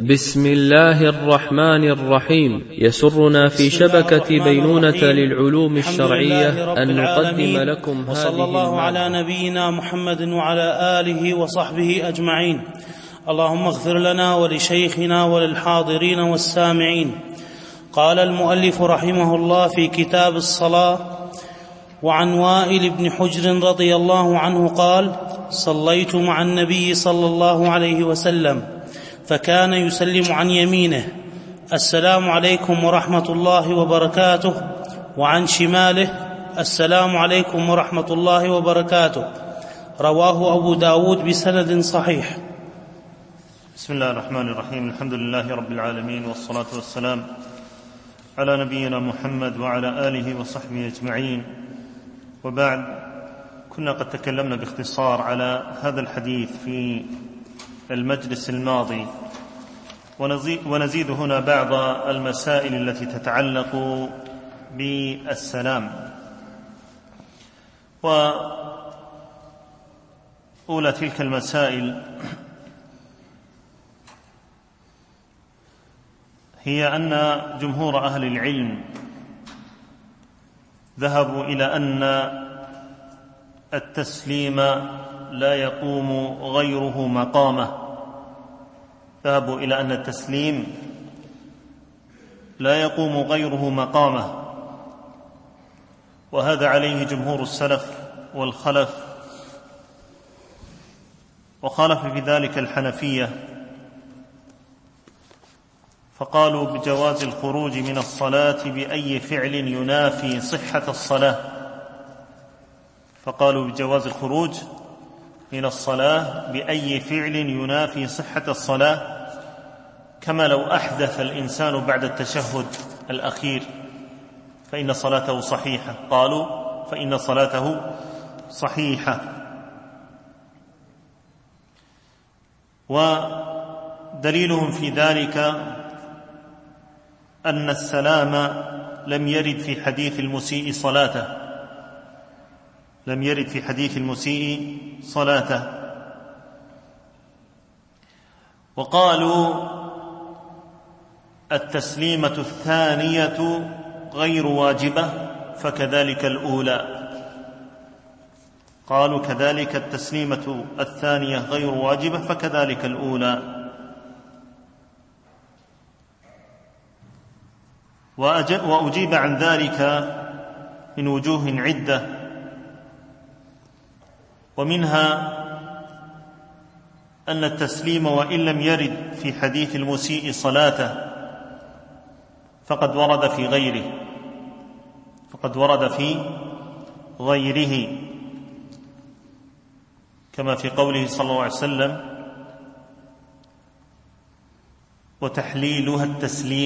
بسم الله الرحمن الرحيم. يسرنا في شبكة بينونة للعلوم الشرعية أن نقدم لكم وصلى الله على نبينا محمد وعلى آله وصحبه أجمعين. اللهم اغفر لنا ولشيخنا وللحاضرين والسامعين. قال المؤلف رحمه الله في كتاب الصلاة: وعن وائل بن حجر رضي الله عنه قال: صليت مع النبي صلى الله عليه وسلم فكان يسلم عن يمينه: السلام عليكم ورحمة الله وبركاته، وعن شماله: السلام عليكم ورحمة الله وبركاته. رواه أبو داود بسند صحيح. بسم الله الرحمن الرحيم. الحمد لله رب العالمين، والصلاة والسلام على نبينا محمد وعلى آله وصحبه أجمعين، وبعد. كنا قد تكلمنا باختصار على هذا الحديث في المجلس الماضي، ونزيد هنا بعض المسائل التي تتعلق بالسلام. وأولى تلك المسائل هي أن جمهور أهل العلم ذهبوا إلى أن التسليم لا يقوم غيره مقامه. ذهبوا إلى أن التسليم لا يقوم غيره مقامه، وهذا عليه جمهور السلف والخلف، وخالف في ذلك الحنفية، فقالوا بجواز الخروج من الصلاة بأي فعل ينافي صحة الصلاة. فقالوا بجواز الخروج من الصلاة بأي فعل ينافي صحة الصلاة، كما لو أحدث الإنسان بعد التشهد الأخير فإن صلاته صحيحة. قالوا فإن صلاته صحيحة. ودليلهم في ذلك أن السلام لم يرد في حديث المسيء صلاته، لم يرد في حديث المسيء صلاته. وقالوا التسليمة الثانية غير واجبة فكذلك الأولى. قالوا كذلك التسليمة الثانية غير واجبة فكذلك الأولى. وأجيب عن ذلك من وجوه عدة، ومنها أن التسليم وإن لم يرد في حديث المسيء صلاته فقد ورد في غيره، كما في قوله صلى الله عليه وسلم: وتحليلها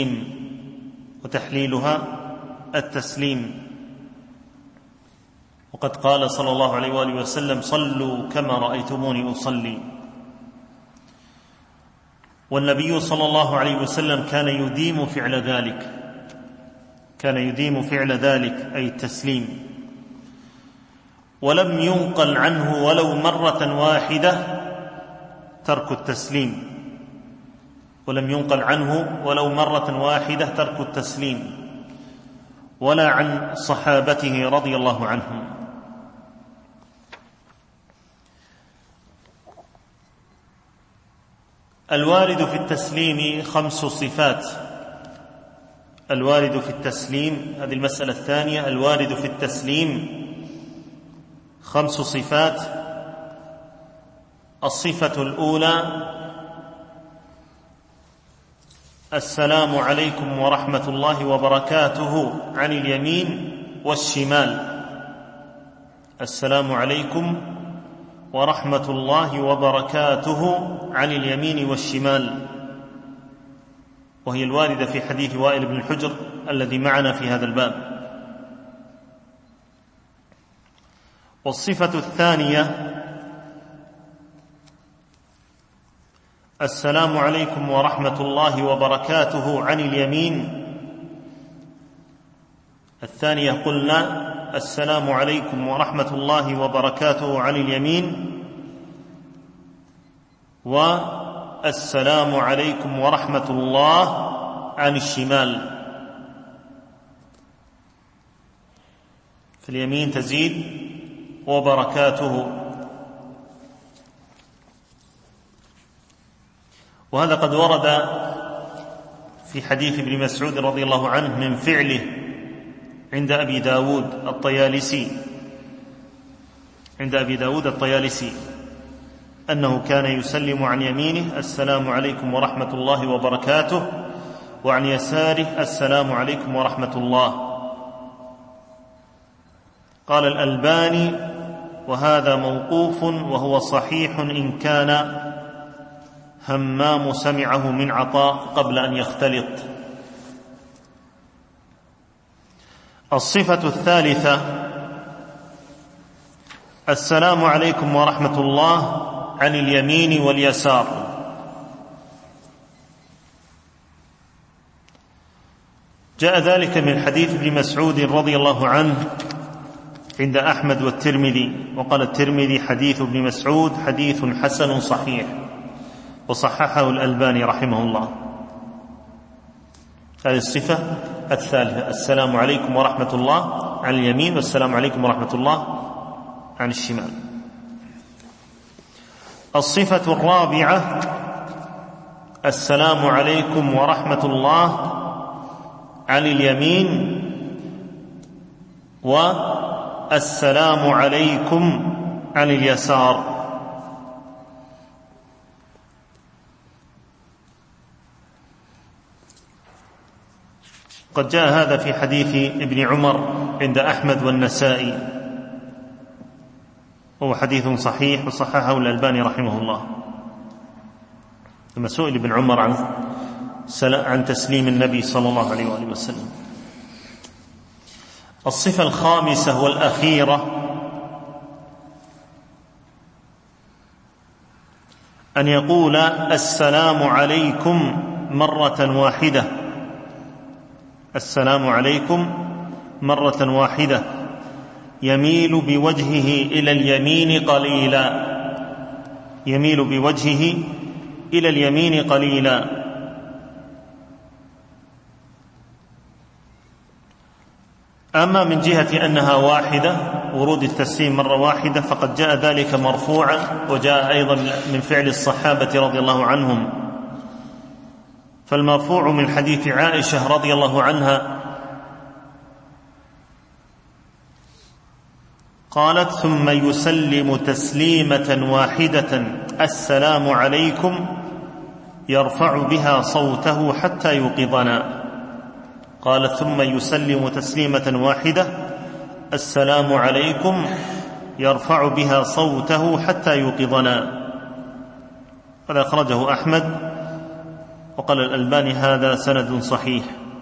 التسليم. وقد قال صلى الله عليه وآله وسلم: صلوا كما رأيتموني أصلي. والنبي صلى الله عليه وسلم كان يديم فعل ذلك أي التسليم، ولم ينقل عنه ولو مرة واحدة ترك التسليم، ولا عن صحابته رضي الله عنهم. الوارد في التسليم 5 صفات. الوارد في التسليم، هذه المسألة الثانية، الوارد في التسليم 5 صفات. الصفة الأولى: السلام عليكم ورحمة الله وبركاته عن اليمين والشمال. السلام عليكم ورحمة الله وبركاته عن اليمين والشمال، وهي الواردة في حديث وائل بن حجر الذي معنا في هذا الباب. والصفة الثانية: السلام عليكم ورحمة الله وبركاته عن اليمين. الثانية قلنا: السلام عليكم ورحمة الله وبركاته عن اليمين. السلام عليكم ورحمة الله عن الشمال. في اليمين تزيد وبركاته. وهذا قد ورد في حديث ابن مسعود رضي الله عنه من فعله عند أبي داود الطيالسي أنه كان يسلم عن يمينه السلام عليكم ورحمة الله وبركاته، وعن يساره السلام عليكم ورحمة الله. قال الألباني: وهذا موقوف وهو صحيح إن كان همام سمعه من عطاء قبل أن يختلط. الصفة الثالثة: السلام عليكم ورحمة الله عن اليمين واليسار. جاء ذلك من حديث ابن مسعود رضي الله عنه عند أحمد والترمذي، وقال الترمذي: حديث ابن مسعود حديث حسن صحيح، وصححه الألباني رحمه الله. هذه الصفة الثالثة: السلام عليكم ورحمة الله عن اليمين، والسلام عليكم ورحمة الله عن الشمال. الصفة الرابعة: السلام عليكم ورحمة الله عن اليمين، والسلام عليكم عن اليسار. قد جاء هذا في حديث ابن عمر عند أحمد والنسائي، هو حديث صحيح وصححه الألباني رحمه الله. لما سئل ابن عمر عن تسليم النبي صلى الله عليه وآله وسلم. الصفة الخامسة والأخيرة: أن يقول السلام عليكم مرة واحدة. السلام عليكم مرة واحدة، يميل بوجهه إلى اليمين قليلا، يميل بوجهه إلى اليمين قليلا. أما من جهة أنها واحدة، ورود التسليم مرة واحدة، فقد جاء ذلك مرفوعا، وجاء أيضا من فعل الصحابة رضي الله عنهم. فالمرفوع من حديث عائشة رضي الله عنها قالت: ثم يسلم تسليمة واحدة السلام عليكم، يرفع بها صوته حتى يوقظنا. قالت: ثم يسلم تسليمة واحدة السلام عليكم، يرفع بها صوته حتى يوقظنا. هذا أخرجه أحمد، وقال الألباني: هذا سند صحيح.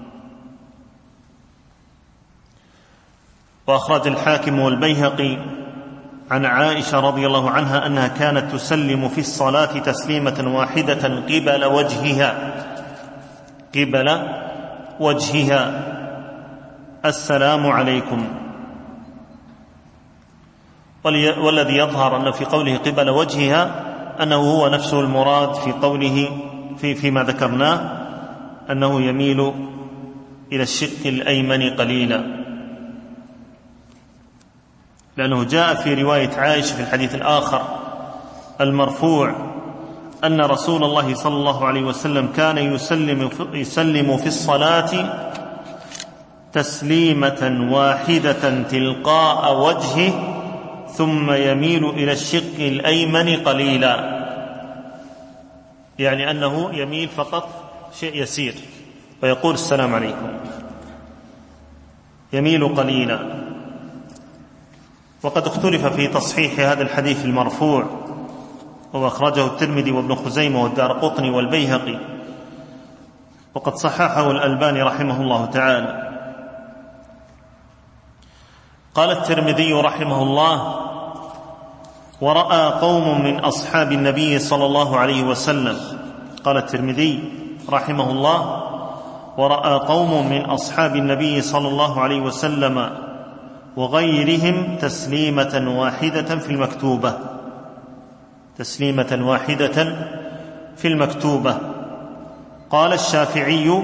وأخرج الحاكم والبيهقي عن عائشة رضي الله عنها أنها كانت تسلم في الصلاة تسليمة واحدة قبل وجهها السلام عليكم. والذي يظهر أن في قوله قبل وجهها أنه هو نفسه المراد في قوله فيما ذكرناه، أنه يميل إلى الشق الأيمن قليلا، لأنه جاء في رواية عائشة في الحديث الآخر المرفوع أن رسول الله صلى الله عليه وسلم كان يسلم في الصلاة تسليمة واحدة تلقاء وجهه، ثم يميل إلى الشق الأيمن قليلا، يعني أنه يميل فقط شيء يسير ويقول السلام عليكم، يميل قليلا. وقد اختلف في تصحيح هذا الحديث المرفوع، وأخرجه الترمذي وابن خزيمة والدارقطني والبيهقي، وقد صححه الألباني رحمه الله تعالى. قال الترمذي رحمه الله: ورأى قوم من أصحاب النبي صلى الله عليه وسلم. قال الترمذي رحمه الله: ورأى قوم من أصحاب النبي صلى الله عليه وسلم وغيرهم تسليمة واحدة في المكتوبة، تسليمة واحدة في المكتوبة. قال الشافعي: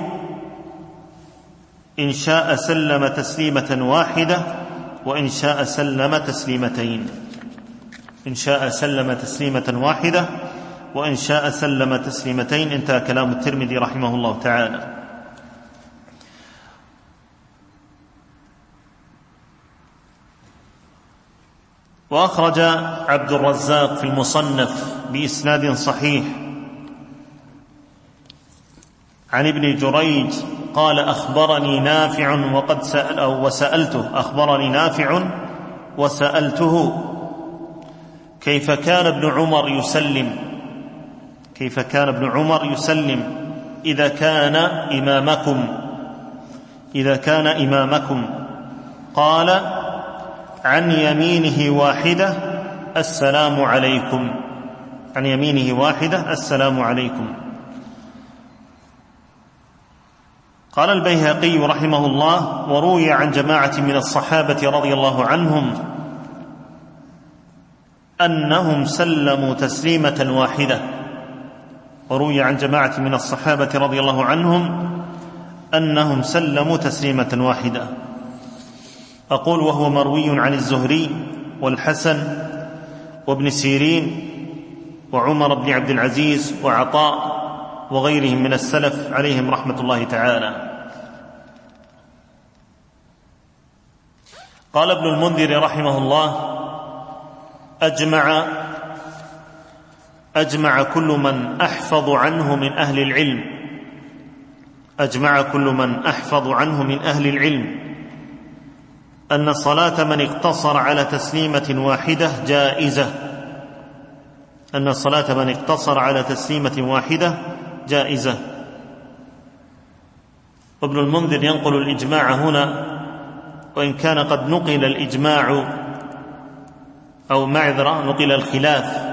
إن شاء سلم تسليمة واحدة وإن شاء سلم تسليمتين. إن شاء سلم تسليمة واحدة وإن شاء سلم تسليمتين. انتهى كلام الترمذي رحمه الله تعالى. وأخرج عبد الرزاق في المصنف بإسناد صحيح عن ابن جريج قال: أخبرني نافع وقد وسألته أخبرني نافع وسألته كيف كان ابن عمر يسلم إذا كان إمامكم. قال: عن يمينه واحدة السلام عليكم. عن يمينه واحدة السلام عليكم. قال البيهقي رحمه الله: وروي عن جماعة من الصحابة رضي الله عنهم أنهم سلموا تسليمة واحدة. وروي عن جماعة من الصحابة رضي الله عنهم أنهم سلموا تسليمة واحدة. أقول: وهو مروي عن الزهري والحسن وابن سيرين وعمر بن عبد العزيز وعطاء وغيرهم من السلف عليهم رحمة الله تعالى. قال ابن المنذر رحمه الله: أجمع كل من أحفظ عنه من أهل العلم أن صلاة من اقتصر على تسليمة واحدة جائزة. وابن المنذر ينقل الإجماع هنا، وإن كان قد نقل الإجماع نقل الخلاف،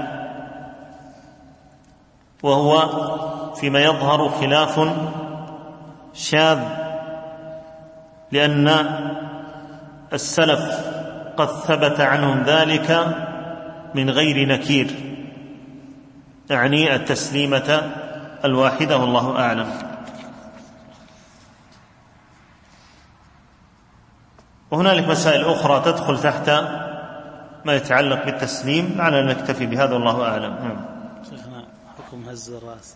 وهو فيما يظهر خلاف شاذ، لأن السلف قد ثبت عنهم ذلك من غير نكير، يعني التسليمة الواحدة، والله أعلم. وهنالك مسائل أخرى تدخل تحت ما يتعلق بالتسليم، على أن نكتفي بهذا والله أعلم. شيخنا، حكم هز الرأس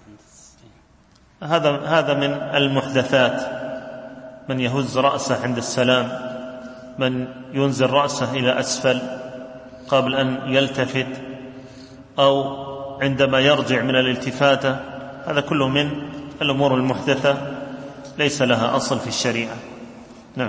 هذا من المحدثات، من يهز رأسه عند السلام، من ينزل رأسه إلى أسفل قبل أن يلتفت، أو عندما يرجع من الالتفاتة، هذا كله من الأمور المحدثة ليس لها أصل في الشريعة. نعم.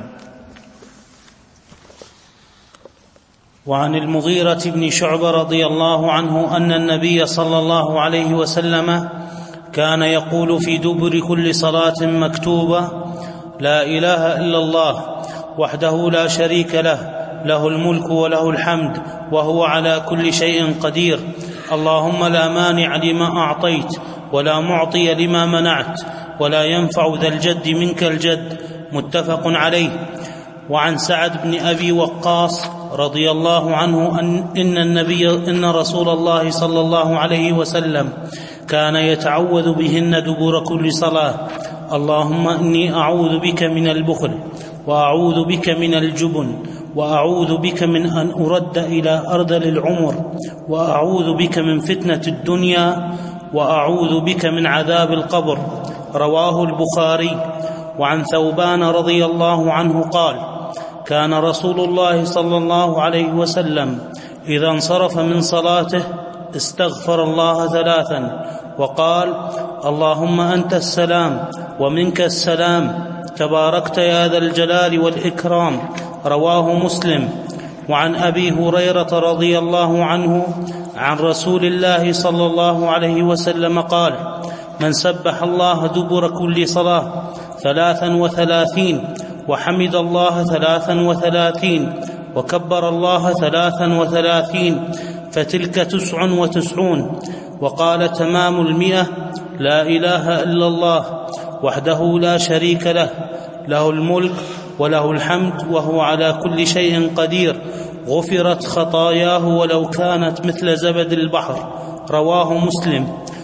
وعن المغيرة بن شعبة رضي الله عنه أن النبي صلى الله عليه وسلم كان يقول في دبر كل صلاة مكتوبة: لا إله إلا الله وحده لا شريك له، له الملك وله الحمد وهو على كل شيء قدير، اللهم لا مانع لما أعطيت ولا معطي لما منعت ولا ينفع ذا الجد منك الجد. متفق عليه. وعن سعد بن أبي وقاص رضي الله عنه إن رسول الله صلى الله عليه وسلم كان يتعوذ بهن دبر كل صلاة: اللهم إني أعوذ بك من البخل، وأعوذ بك من الجبن، وأعوذ بك من أن أرد إلى أرذل العمر، وأعوذ بك من فتنة الدنيا، وأعوذ بك من عذاب القبر. رواه البخاري. وعن ثوبان رضي الله عنه قال: كان رسول الله صلى الله عليه وسلم إذا انصرف من صلاته استغفر الله 3 وقال: اللهم أنت السلام ومنك السلام، تباركت يا ذا الجلال والإكرام. رواه مسلم. وعن أبي هريرة رضي الله عنه عن رسول الله صلى الله عليه وسلم قال: من سبح الله دبر كل صلاة 33 وحمد الله 33 وكبر الله 33 فتلك 99. وقال تمام 100: لا إله إلا الله وحده لا شريك له، له الملك وله الحمد وهو على كل شيء قدير، غفرت خطاياه ولو كانت مثل زبد البحر. رواه مسلم.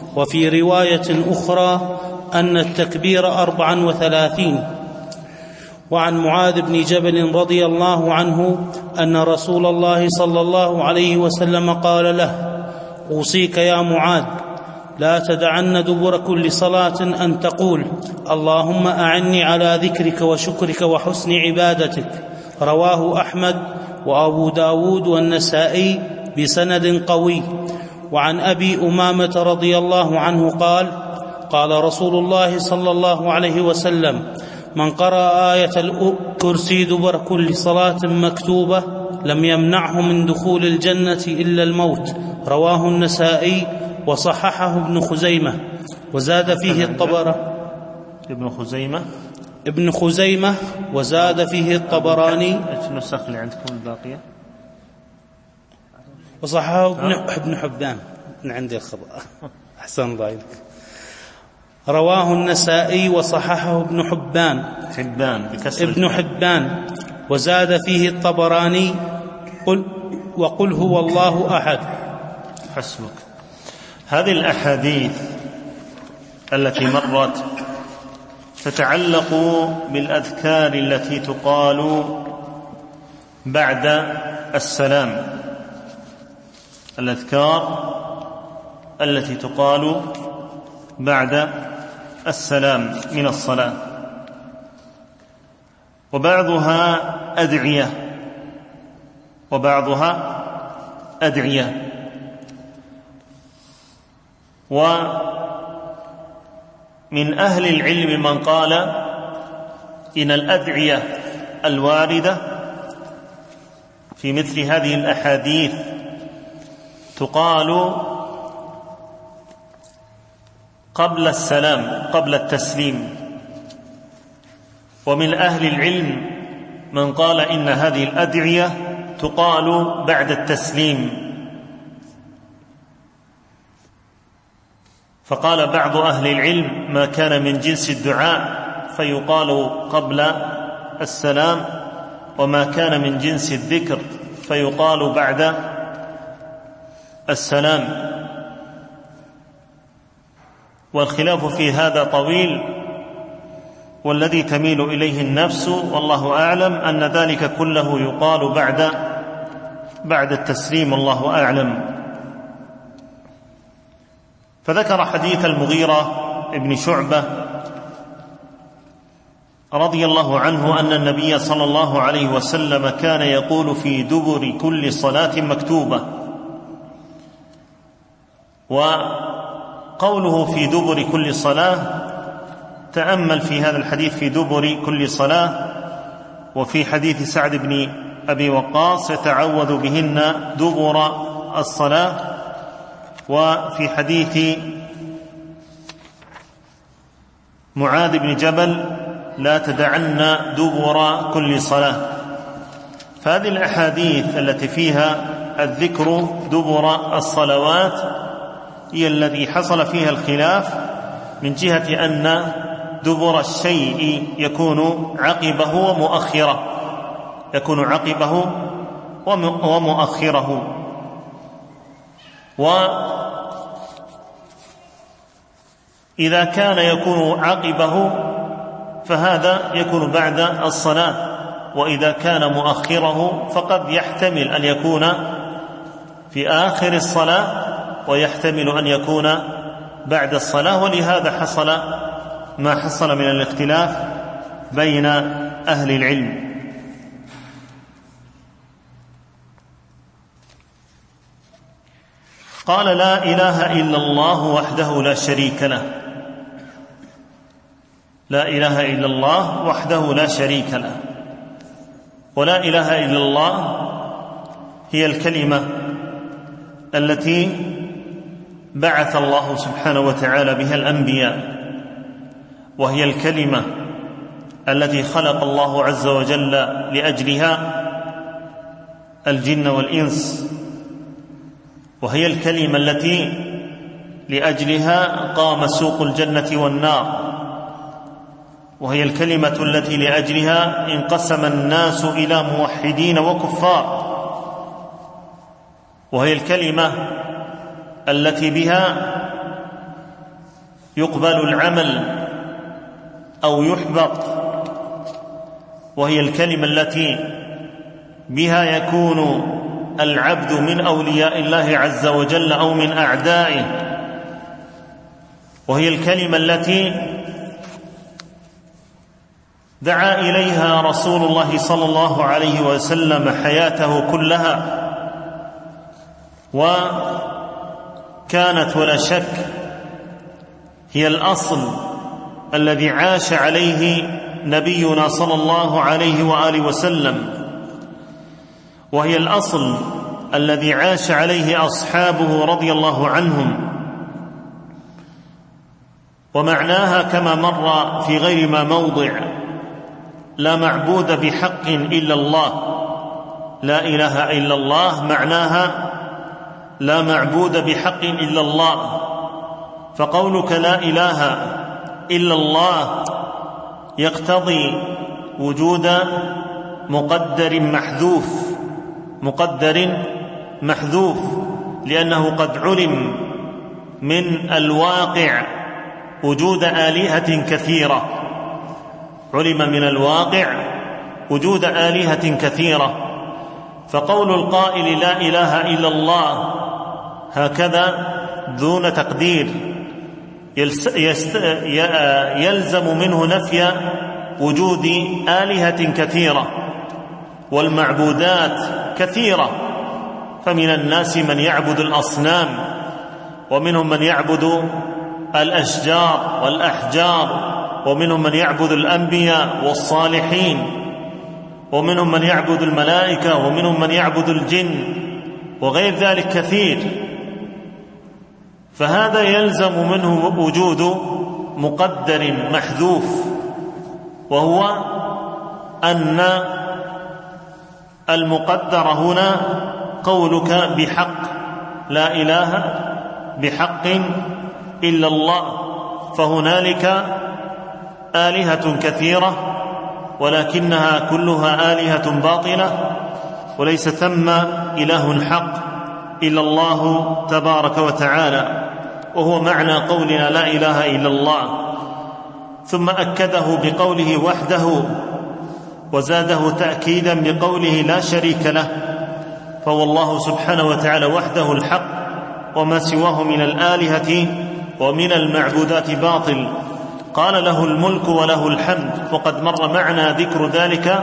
وفي رواية أخرى أن التكبير 34. وعن معاذ بن جبل رضي الله عنه أن رسول الله صلى الله عليه وسلم قال له: أوصيك يا معاذ لا تدعن دبر كل صلاة أن تقول: اللهم أعني على ذكرك وشكرك وحسن عبادتك. رواه أحمد وأبو داود والنسائي بسند قوي. وعن أبي أمامة رضي الله عنه قال: قال رسول الله صلى الله عليه وسلم: من قرأ آية الكرسي دبر كل صلاة مكتوبة لم يمنعه من دخول الجنة إلا الموت. رواه النسائي وصححه ابن خزيمة وزاد فيه ابن خزيمة وزاد فيه الطبراني. ايش النسخ اللي عندكم الباقية؟ وصححه ابن حبان. من عندي الخبر. أحسن ضايلك. رواه النسائي وصححه ابن حبان وزاد فيه الطبراني وقل هو الله أحد. حسبك. هذه الأحاديث التي مرت تتعلق بالأذكار التي تقال بعد السلام، الأذكار التي تقال بعد السلام من الصلاة، وبعضها أدعية ومن أهل العلم من قال إن الأدعية الواردة في مثل هذه الأحاديث تقال قبل السلام، قبل التسليم. ومن أهل العلم من قال إن هذه الأدعية تقال بعد التسليم. فقال بعض أهل العلم: ما كان من جنس الدعاء فيقال قبل السلام، وما كان من جنس الذكر فيقال بعد السلام. والخلاف في هذا طويل، والذي تميل إليه النفس والله أعلم أن ذلك كله يقال بعد التسليم، والله أعلم. فذكر حديث المغيرة ابن شعبة رضي الله عنه أن النبي صلى الله عليه وسلم كان يقول في دبر كل صلاة مكتوبة. وقوله في دبر كل صلاة، تأمل في هذا الحديث في دبر كل صلاة، وفي حديث سعد بن أبي وقاص يتعوذ بهن دبر الصلاة، وفي حديث معاذ بن جبل لا تدعن دبر كل صلاة. فهذه الأحاديث التي فيها الذكر دبر الصلوات هي الذي حصل فيها الخلاف، من جهة أن دبر الشيء يكون عقبه ومؤخره. وإذا كان يكون عقبه فهذا يكون بعد الصلاة، وإذا كان مؤخره فقد يحتمل أن يكون في آخر الصلاة، ويحتمل أن يكون بعد الصلاة. ولهذا حصل ما حصل من الاختلاف بين أهل العلم. قال: لا إله إلا الله وحده لا شريك له. لا إله إلا الله وحده لا شريك له. ولا إله إلا الله هي الكلمة التي بعث الله سبحانه وتعالى بها الأنبياء، وهي الكلمة التي خلق الله عز وجل لأجلها الجن والإنس، وهي الكلمة التي لأجلها قام سوق الجنة والنار، وهي الكلمة التي لأجلها انقسم الناس إلى موحدين وكفار، وهي الكلمة التي بها يقبل العمل أو يحبط، وهي الكلمة التي بها يكون العبد من أولياء الله عز وجل أو من أعدائه، وهي الكلمة التي دعا إليها رسول الله صلى الله عليه وسلم حياته كلها، وكانت ولا شك هي الأصل الذي عاش عليه نبينا صلى الله عليه وآله وسلم، وهي الأصل الذي عاش عليه أصحابه رضي الله عنهم. ومعناها كما مر في غير ما موضع: لا معبود بحق إلا الله. لا إله إلا الله معناها لا معبود بحق إلا الله. فقولك لا إله إلا الله يقتضي وجود مقدر محذوف، لأنه قد علم من الواقع وجود آلهة كثيرة، علم من الواقع وجود آلهة كثيرة. فقول القائل لا إله إلا الله هكذا دون تقدير يلزم منه نفي وجود آلهة كثيرة، والمعبودات كثيرة. فمن الناس من يعبد الأصنام، ومنهم من يعبد الأشجار والأحجار، ومنهم من يعبد الأنبياء والصالحين، ومنهم من يعبد الملائكة، ومنهم من يعبد الجن، وغير ذلك كثير. فهذا يلزم منه وجود مقدر محذوف، وهو أن المقدر هنا قولك بحق، لا إله بحق إلا الله. فهنالك آلهة كثيرة، ولكنها كلها آلهة باطلة، وليس ثم إله حق إلا الله تبارك وتعالى، وهو معنى قولنا لا إله إلا الله. ثم أكده بقوله وحده، وزاده تأكيدا بقوله لا شريك له، فهو الله سبحانه وتعالى وحده الحق، وما سواه من الآلهة ومن المعبودات باطل. قال له الملك وله الحمد، وقد مر معنا ذكر ذلك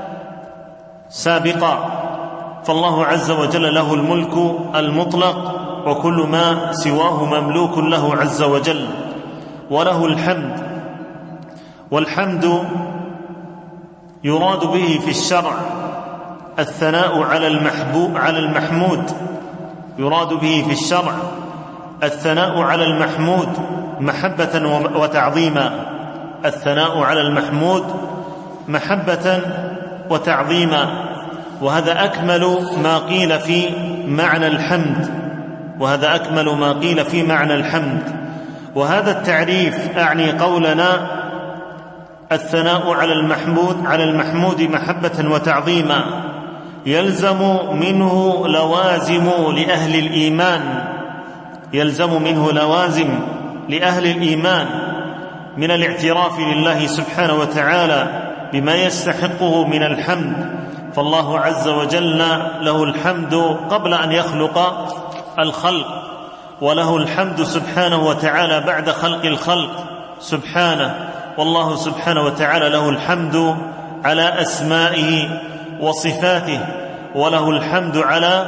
سابقا. فالله عز وجل له الملك المطلق، وكل ما سواه مملوك له عز وجل، وله الحمد. والحمد يراد به في الشرع الثناء على المحمود، يراد به في الشرع الثناء على المحمود محبة وتعظيما، الثناء على المحمود محبة وتعظيما. وهذا أكمل ما قيل في معنى الحمد، وهذا أكمل ما قيل في معنى الحمد. وهذا التعريف أعني قولنا الثناء على المحمود محبة وتعظيما يلزم منه لوازم لأهل الإيمان، يلزم منه لوازم لأهل الإيمان من الاعتراف لله سبحانه وتعالى بما يستحقه من الحمد. فالله عز وجل له الحمد قبل أن يخلق الخلق، وله الحمد سبحانه وتعالى بعد خلق الخلق سبحانه. والله سبحانه وتعالى له الحمد على أسمائه وصفاته، وله الحمد على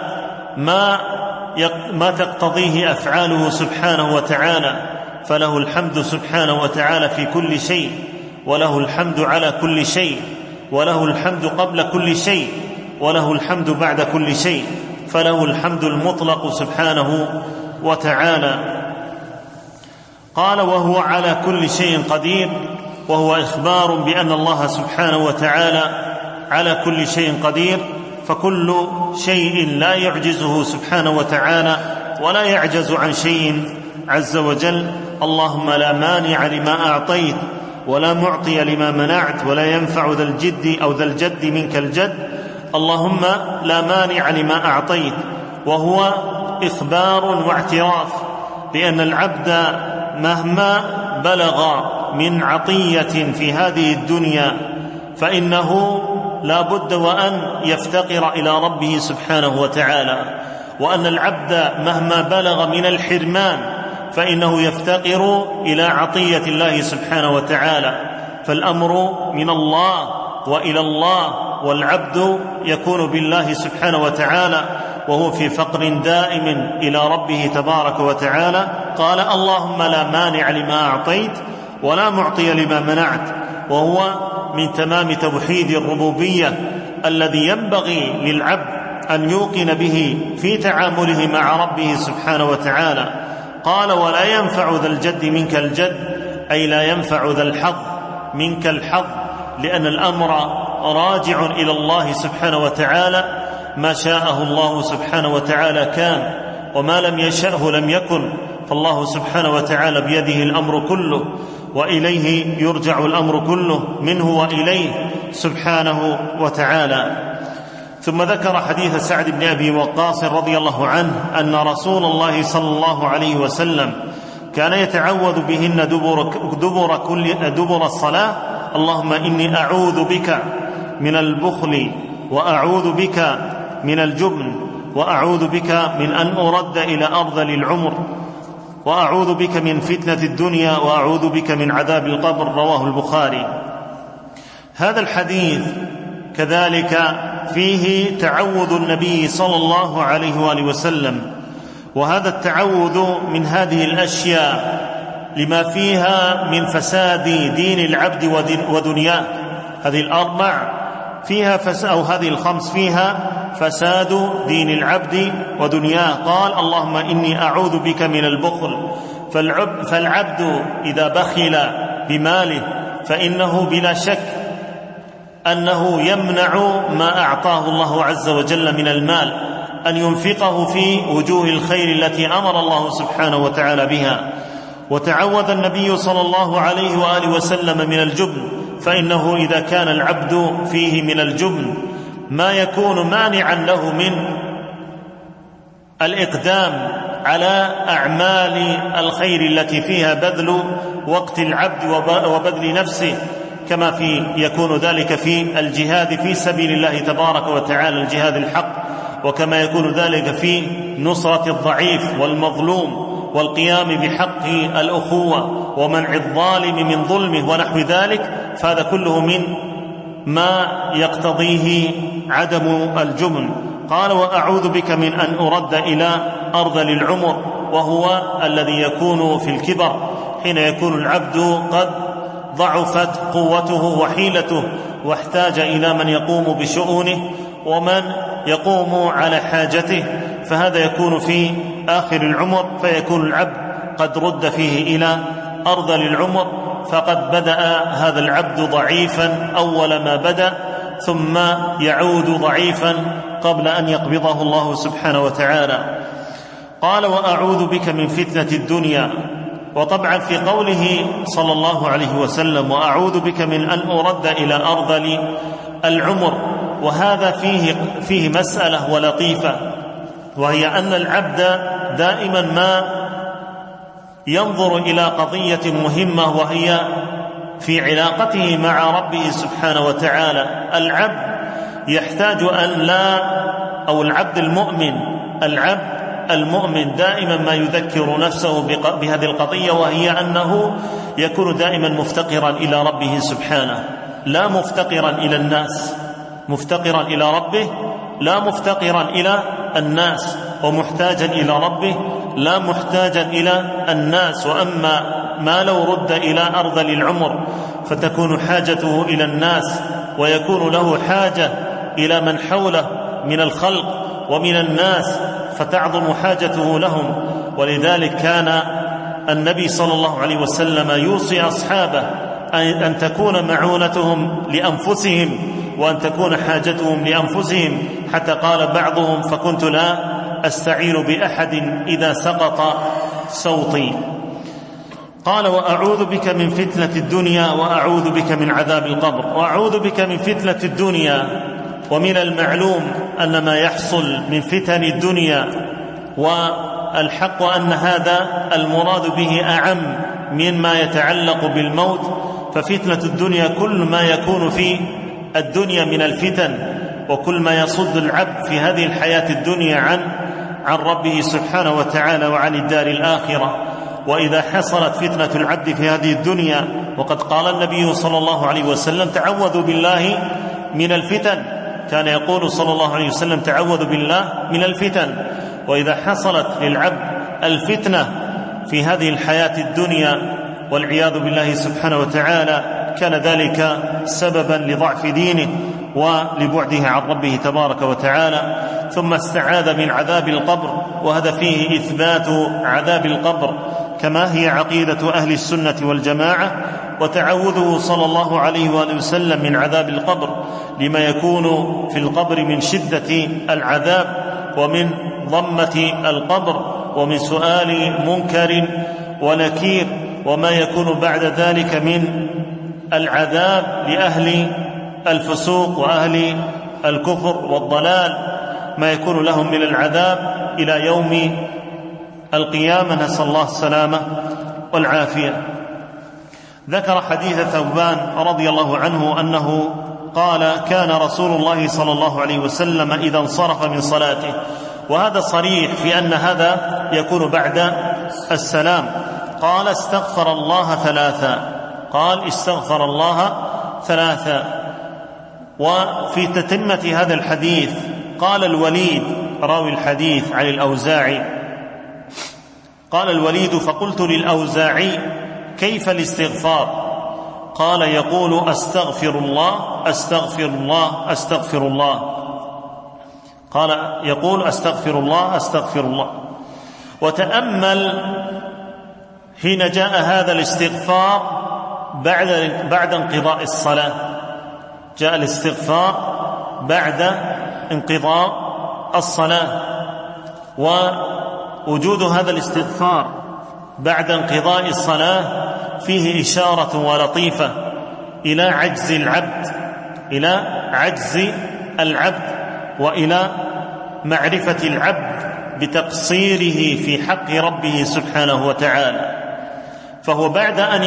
ما تقتضيه أفعاله سبحانه وتعالى. فله الحمد سبحانه وتعالى في كل شيء، وله الحمد على كل شيء، وله الحمد قبل كل شيء، وله الحمد بعد كل شيء. فله الحمد المطلق سبحانه وتعالى. قال وهو على كل شيء قدير، وهو إخبار بأن الله سبحانه وتعالى على كل شيء قدير، فكل شيء لا يعجزه سبحانه وتعالى ولا يعجز عن شيء عز وجل. اللهم لا مانع لما أعطيت، ولا معطي لما منعت، ولا ينفع ذا الجد أو ذا الجد منك الجد. اللهم لا مانع لما أعطيت، وهو إخبار واعتراف بأن العبد مهما بلغ من عطية في هذه الدنيا فإنه لا بد وأن يفتقر إلى ربه سبحانه وتعالى، وأن العبد مهما بلغ من الحرمان فإنه يفتقر إلى عطية الله سبحانه وتعالى. فالأمر من الله وإلى الله، والعبد يكون بالله سبحانه وتعالى وهو في فقر دائم إلى ربه تبارك وتعالى. قال: اللهم لا مانع لما أعطيت ولا معطي لما منعت، وهو من تمام توحيد الربوبية الذي ينبغي للعبد أن يوقن به في تعامله مع ربه سبحانه وتعالى. قال: ولا ينفع ذا الجد منك الجد، أي لا ينفع ذا الحظ منك الحظ، لأن الأمر راجع إلى الله سبحانه وتعالى. ما شاءه الله سبحانه وتعالى كان، وما لم يشأه لم يكن، فالله سبحانه وتعالى بيده الأمر كله، وإليه يرجع الأمر كله، منه وإليه سبحانه وتعالى. ثم ذكر حديث سعد بن أبي وقاص رضي الله عنه أن رسول الله صلى الله عليه وسلم كان يتعوذ بهن دبر الصلاة: اللهم إني أعوذ بك من البخل، وأعوذ بك من الجبن، وأعوذ بك من أن أرد إلى أرذل العمر، وأعوذ بك من فتنة الدنيا، وأعوذ بك من عذاب القبر. رواه البخاري. هذا الحديث كذلك فيه تعوذ النبي صلى الله عليه وآله وسلم، وهذا التعوذ من هذه الأشياء لما فيها من فساد دين العبد ودنياه. هذه الأربع فيها أو هذه الخمس فيها فساد دين العبد ودنياه. قال: اللهم إني أعوذ بك من البخل. فالعبد إذا بخل بماله فإنه بلا شك أنه يمنع ما أعطاه الله عز وجل من المال، أن ينفقه في وجوه الخير التي أمر الله سبحانه وتعالى بها. وتعوذ النبي صلى الله عليه وآله وسلم من الجبن، فإنه إذا كان العبد فيه من الجبن ما يكون مانعا له من الإقدام على أعمال الخير التي فيها بذل وقت العبد وبذل نفسه، كما يكون ذلك في الجهاد في سبيل الله تبارك وتعالى، الجهاد الحق، وكما يكون ذلك في نصرة الضعيف والمظلوم، والقيام بحق الأخوة، ومنع الظالم من ظلمه ونحو ذلك. فهذا كله من ما يقتضيه عدم الجبن. قال: وأعوذ بك من أن أرد إلى أرذل العمر، وهو الذي يكون في الكبر، حين يكون العبد قد ضعفت قوته وحيلته، واحتاج إلى من يقوم بشؤونه ومن يقوم على حاجته، فهذا يكون في آخر العمر، فيكون العبد قد رد فيه إلى أرذل العمر، فقد بدأ هذا العبد ضعيفا أول ما بدأ، ثم يعود ضعيفا قبل أن يقبضه الله سبحانه وتعالى. قال: وأعوذ بك من فتنة الدنيا. وطبعا في قوله صلى الله عليه وسلم: وأعوذ بك من أن أرد إلى أرذل العمر، وهذا فيه مسألة ولطيفة، وهي أن العبد دائما ما ينظر إلى قضية مهمة، وهي في علاقته مع ربه سبحانه وتعالى. العبد يحتاج العبد المؤمن دائما ما يذكر نفسه بهذه القضية، وهي أنه يكون دائما مفتقرا إلى ربه سبحانه، لا مفتقرا إلى الناس، مفتقرا إلى ربه لا مفتقرا إلى الناس، ومحتاجا إلى ربه لا محتاجا إلى الناس. وأما ما لو رد إلى أرذل العمر فتكون حاجته إلى الناس، ويكون له حاجة إلى من حوله من الخلق ومن الناس، فتعظم حاجته لهم. ولذلك كان النبي صلى الله عليه وسلم يوصي أصحابه أن تكون معونتهم لأنفسهم، وأن تكون حاجتهم لأنفسهم، حتى قال بعضهم: فكنت لا أستعين بأحد إذا سقط صوتي. قال: وأعوذ بك من فتنة الدنيا، وأعوذ بك من عذاب القبر. وأعوذ بك من فتنة الدنيا، ومن المعلوم أن ما يحصل من فتن الدنيا والحق أن هذا المراد به أعم مما يتعلق بالموت، ففتنة الدنيا كل ما يكون في الدنيا من الفتن، وكل ما يصد العبد في هذه الحياة الدنيا عن ربه سبحانه وتعالى وعن الدار الآخرة. وإذا حصلت فتنة العبد في هذه الدنيا، وقد قال النبي صلى الله عليه وسلم: تعوذوا بالله من الفتن. كان يقول صلى الله عليه وسلم: تعوذوا بالله من الفتن. وإذا حصلت للعبد الفتنة في هذه الحياة الدنيا والعياذ بالله سبحانه وتعالى، كان ذلك سببا لضعف دينه ولبعده عن ربه تبارك وتعالى. ثم استعاذ من عذاب القبر، وهذا فيه إثبات عذاب القبر كما هي عقيدة أهل السنة والجماعة، وتعوذه صلى الله عليه وآله وسلم من عذاب القبر لما يكون في القبر من شدة العذاب ومن ضمة القبر ومن سؤال منكر ونكير، وما يكون بعد ذلك من العذاب لأهل الفسوق وأهل الكفر والضلال، ما يكون لهم من العذاب إلى يوم القيامة، نسأل الله السلامة والعافية. ذكر حديث ثوبان رضي الله عنه أنه قال: كان رسول الله صلى الله عليه وسلم إذا انصرف من صلاته، وهذا صريح في أن هذا يكون بعد السلام، قال: استغفر الله ثلاثا، قال: استغفر الله ثلاثا. وفي تتمة هذا الحديث قال الوليد راوي الحديث عن الأوزاعي، قال الوليد: فقلت للأوزاعي: كيف الاستغفار؟ قال: يقول: أستغفر الله أستغفر الله أستغفر الله. قال: يقول: أستغفر الله أستغفر الله. وتأمل حين جاء هذا الاستغفار بعد انقضاء الصلاة، جاء الاستغفار بعد انقضاء الصلاة، ووجود هذا الاستغفار بعد انقضاء الصلاة فيه إشارة ولطيفة إلى عجز العبد وإلى معرفة العبد بتقصيره في حق ربه سبحانه وتعالى. فهو بعد أن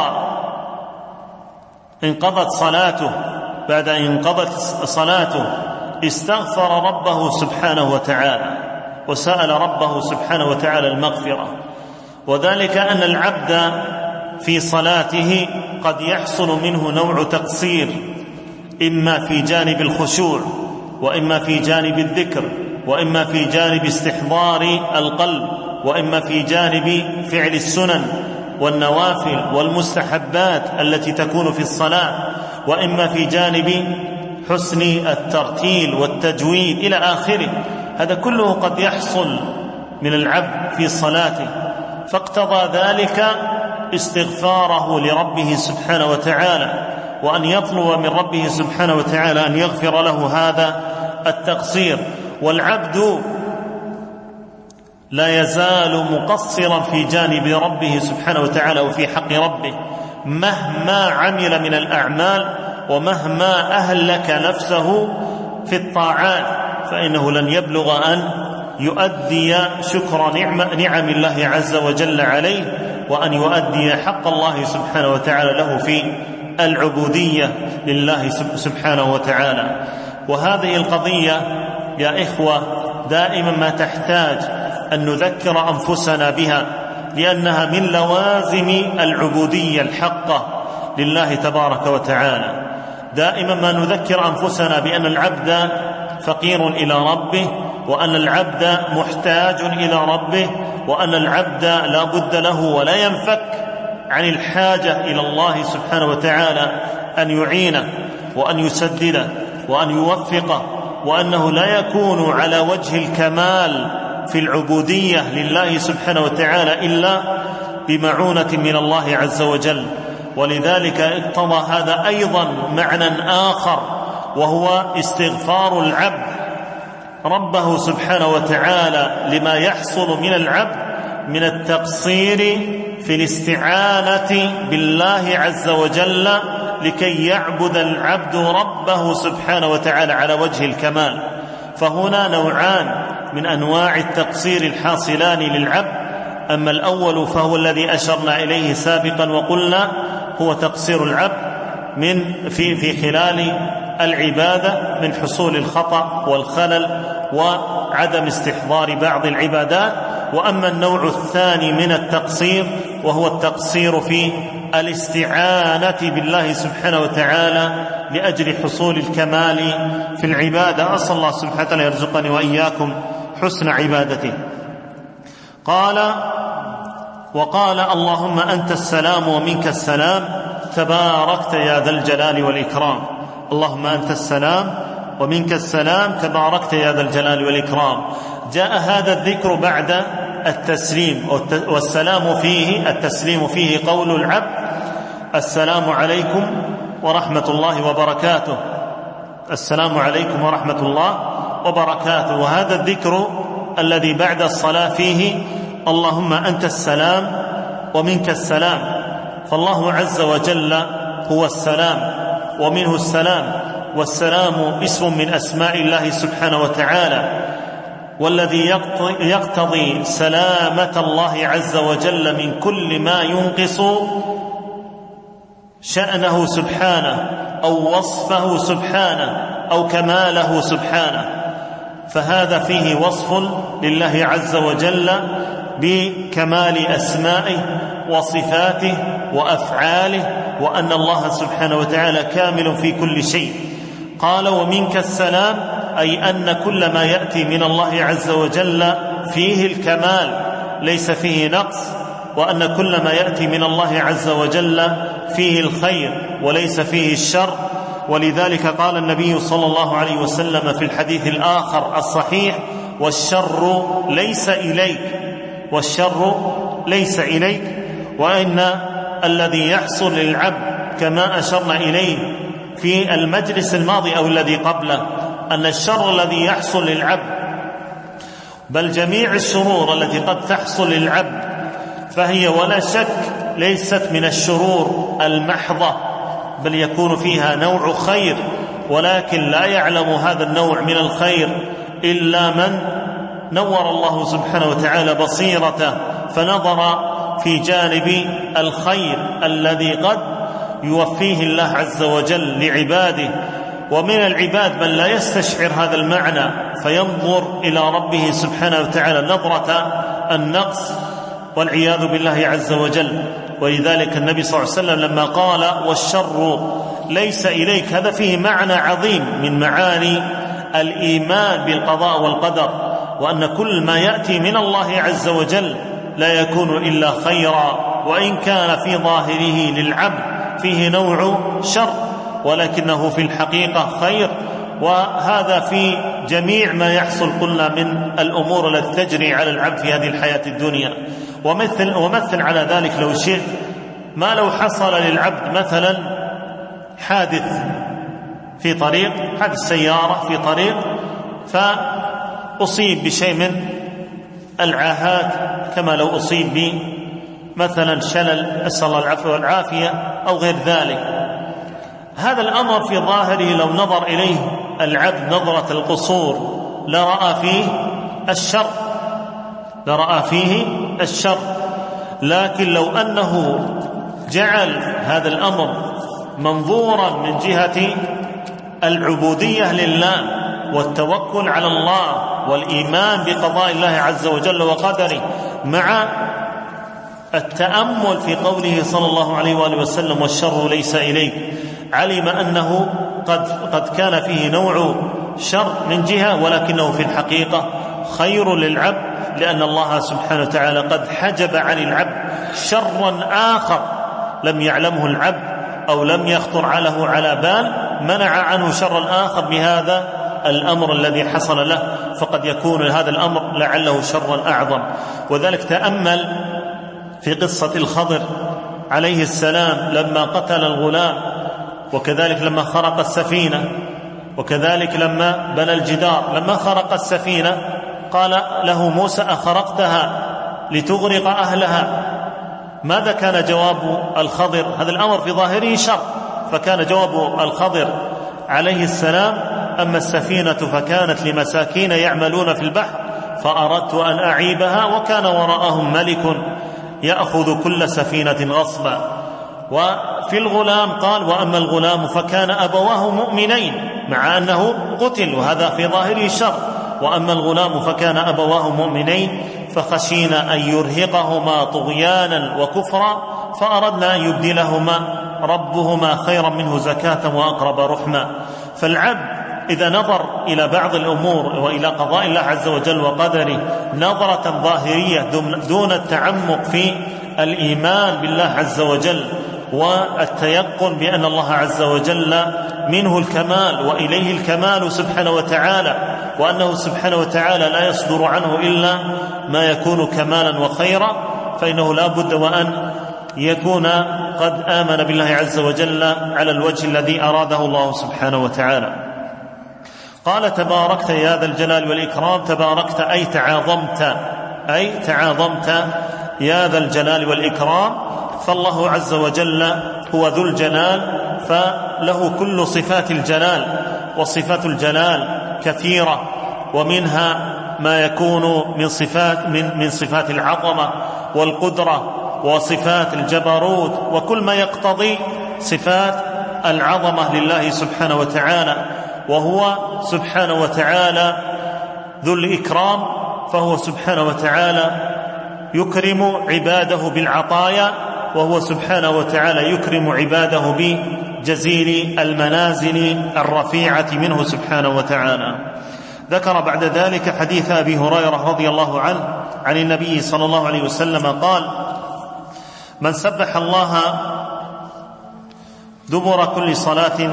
انقضت صلاته، بعد أن انقضت صلاته استغفر ربه سبحانه وتعالى وسأل ربه سبحانه وتعالى المغفرة. وذلك أن العبد في صلاته قد يحصل منه نوع تقصير، إما في جانب الخشوع، وإما في جانب الذكر، وإما في جانب استحضار القلب، وإما في جانب فعل السنن والنوافل والمستحبات التي تكون في الصلاة، وإما في جانب حسن الترتيل والتجويد إلى آخره. هذا كله قد يحصل من العبد في صلاته، فاقتضى ذلك استغفاره لربه سبحانه وتعالى، وأن يطلب من ربه سبحانه وتعالى أن يغفر له هذا التقصير. والعبد لا يزال مقصرا في جانب ربه سبحانه وتعالى وفي حق ربه، مهما عمل من الأعمال ومهما أهلك نفسه في الطاعات، فإنه لن يبلغ أن يؤدي شكر نعم الله عز وجل عليه، وأن يؤدي حق الله سبحانه وتعالى له في العبودية لله سبحانه وتعالى. وهذه القضية يا إخوة دائما ما تحتاج أن نذكر أنفسنا بها، لأنها من لوازم العبودية الحقة لله تبارك وتعالى. دائما ما نذكر أنفسنا بأن العبد فقير إلى ربه، وأن العبد محتاج إلى ربه، وأن العبد لا بد له ولا ينفك عن الحاجة إلى الله سبحانه وتعالى أن يعينه وأن يسدده وأن يوفقه، وأنه لا يكون على وجه الكمال في العبودية لله سبحانه وتعالى إلا بمعونة من الله عز وجل. ولذلك اقتضى هذا أيضا معنى آخر، وهو استغفار العبد ربه سبحانه وتعالى لما يحصل من العبد من التقصير في الاستعانة بالله عز وجل لكي يعبد العبد ربه سبحانه وتعالى على وجه الكمال. فهنا نوعان: من أنواع التقصير الحاصلان للعبد. أما الأول فهو الذي أشرنا إليه سابقا وقلنا هو تقصير العبد في خلال العبادة من حصول الخطأ والخلل وعدم استحضار بعض العبادات. وأما النوع الثاني من التقصير وهو التقصير في الاستعانة بالله سبحانه وتعالى لأجل حصول الكمال في العبادة. أسأل الله سبحانه وتعالى يرزقني وإياكم حسن عبادته. وقال اللهم أنت السلام ومنك السلام تباركت يا ذا الجلال والإكرام. اللهم أنت السلام ومنك السلام تباركت يا ذا الجلال والإكرام. جاء هذا الذكر بعد التسليم، والسلام فيه التسليم فيه قول العبد السلام عليكم ورحمة الله وبركاته، السلام عليكم ورحمة الله وبركاته. وهذا الذكر الذي بعد الصلاة فيه اللهم أنت السلام ومنك السلام، فالله عز وجل هو السلام ومنه السلام، والسلام اسم من أسماء الله سبحانه وتعالى، والذي يقتضي سلامة الله عز وجل من كل ما ينقص شأنه سبحانه أو وصفه سبحانه أو كماله سبحانه. فهذا فيه وصف لله عز وجل بكمال أسمائه وصفاته وأفعاله، وأن الله سبحانه وتعالى كامل في كل شيء. قال ومنك السلام، أي أن كل ما يأتي من الله عز وجل فيه الكمال ليس فيه نقص، وأن كل ما يأتي من الله عز وجل فيه الخير وليس فيه الشر. ولذلك قال النبي صلى الله عليه وسلم في الحديث الآخر الصحيح والشر ليس إليك، والشر ليس إليك. وإن الذي يحصل للعبد كما أشرنا إليه في المجلس الماضي أو الذي قبله، أن الشر الذي يحصل للعبد بل جميع الشرور التي قد تحصل للعبد فهي ولا شك ليست من الشرور المحضة، بل يكون فيها نوع خير، ولكن لا يعلم هذا النوع من الخير إلا من نور الله سبحانه وتعالى بصيرته فنظر في جانب الخير الذي قد يوفيه الله عز وجل لعباده. ومن العباد من لا يستشعر هذا المعنى فينظر إلى ربه سبحانه وتعالى نظرة النقص والعياذ بالله عز وجل. ولذلك النبي صلى الله عليه وسلم لما قال والشر ليس إليك، هذا فيه معنى عظيم من معاني الإيمان بالقضاء والقدر، وأن كل ما يأتي من الله عز وجل لا يكون إلا خيرا، وإن كان في ظاهره للعبد فيه نوع شر ولكنه في الحقيقة خير. وهذا في جميع ما يحصل قلنا من الأمور التي تجري على العبد في هذه الحياة الدنيا. ومثل على ذلك لو شئت ما لو حصل للعبد مثلا حادث في طريق، حادث سيارة في طريق، فأصيب بشيء من العاهات كما لو أصيب بمثلا شلل، أسأل الله العفو والعافية، أو غير ذلك. هذا الأمر في ظاهره لو نظر إليه العبد نظرة القصور لرأى فيه الشر، لرأى فيه الشر. لكن لو أنه جعل هذا الأمر منظورا من جهة العبودية لله والتوكل على الله والإيمان بقضاء الله عز وجل وقدره، مع التأمل في قوله صلى الله عليه وآله وسلم والشر ليس إليك، علم أنه قد كان فيه نوع شر من جهة، ولكنه في الحقيقة خير للعبد، لأن الله سبحانه وتعالى قد حجب عن العبد شرا آخر لم يعلمه العبد أو لم يخطر على بال، منع عنه شرا آخر بهذا الأمر الذي حصل له، فقد يكون هذا الأمر لعله شرا أعظم. وذلك تأمل في قصة الخضر عليه السلام لما قتل الغلام، وكذلك لما خرق السفينة، وكذلك لما بنى الجدار. لما خرق السفينة قال له موسى أخرقتها لتغرق أهلها؟ ماذا كان جواب الخضر؟ هذا الأمر في ظاهره شر، فكان جواب الخضر عليه السلام أما السفينة فكانت لمساكين يعملون في البحر فأردت أن أعيبها، وكان وراءهم ملك يأخذ كل سفينة غصبا. وفي الغلام قال: وأما الغلام فكان أبواه مؤمنين، مع أنه قتل وهذا في ظاهره الشر. وأما الغلام فكان أبواه مؤمنين فخشينا أن يرهقهما طغيانا وكفرا فأردنا أن يبدلهما ربهما خيرا منه زكاة وأقرب رحما. فالعبد إذا نظر إلى بعض الأمور وإلى قضاء الله عز وجل وقدره نظرة ظاهرية دون التعمق في الإيمان بالله عز وجل والتيقن بأن الله عز وجل منه الكمال وإليه الكمال سبحانه وتعالى، وأنه سبحانه وتعالى لا يصدر عنه إلا ما يكون كمالا وخيرا، فإنه لا بد وأن يكون قد آمن بالله عز وجل على الوجه الذي أراده الله سبحانه وتعالى. قال: تباركت يا ذا الجلال والإكرام. تباركت أي تعاظمت يا ذا الجلال والإكرام. فالله عز وجل هو ذو الجلال، فله كل صفات الجلال، وصفات الجلال كثيرة، ومنها ما يكون من صفات العظمة والقدرة وصفات الجبروت وكل ما يقتضي صفات العظمة لله سبحانه وتعالى. وهو سبحانه وتعالى ذو الإكرام، فهو سبحانه وتعالى يكرم عباده بالعطايا، وهو سبحانه وتعالى يكرم عباده بجزيل المنازل الرفيعة منه سبحانه وتعالى. ذكر بعد ذلك حديث أبي هريرة رضي الله عنه عن النبي صلى الله عليه وسلم قال: من سبح الله دبر كل صلاة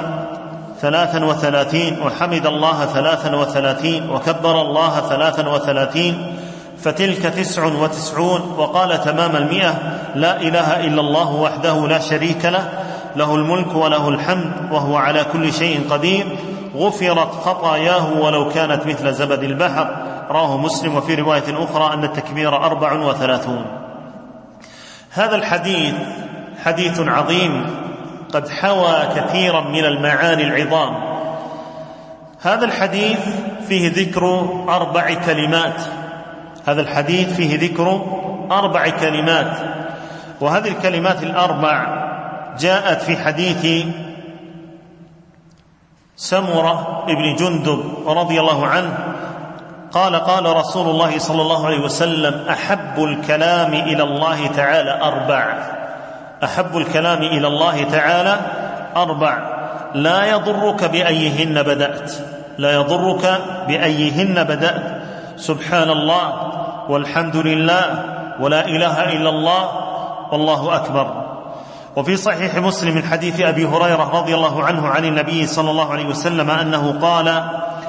33 وحمد الله 33 وكبر الله 33 فتلك 99. وقال تمام 100: لا إله إلا الله وحده لا شريك له، له الملك وله الحمد وهو على كل شيء قدير، غفرت خطاياه ولو كانت مثل زبد البحر. رواه مسلم. وفي رواية أخرى أن التكبير 34. هذا الحديث حديث عظيم قد حوى كثيرا من المعاني العظام. هذا الحديث فيه ذكر 4 كلمات. هذا الحديث فيه ذكر 4 كلمات، وهذه الكلمات ال4 جاءت في حديث سمرة ابن جندب رضي الله عنه قال: قال رسول الله صلى الله عليه وسلم: أحب الكلام إلى الله تعالى 4. أحب الكلام إلى الله تعالى 4 لا يضرك بأيهن بدأت، لا يضرك بأيهن بدأت. سبحان الله والحمد لله ولا إله إلا الله والله أكبر. وفي صحيح مسلم من حديث أبي هريرة رضي الله عنه عن النبي صلى الله عليه وسلم أنه قال: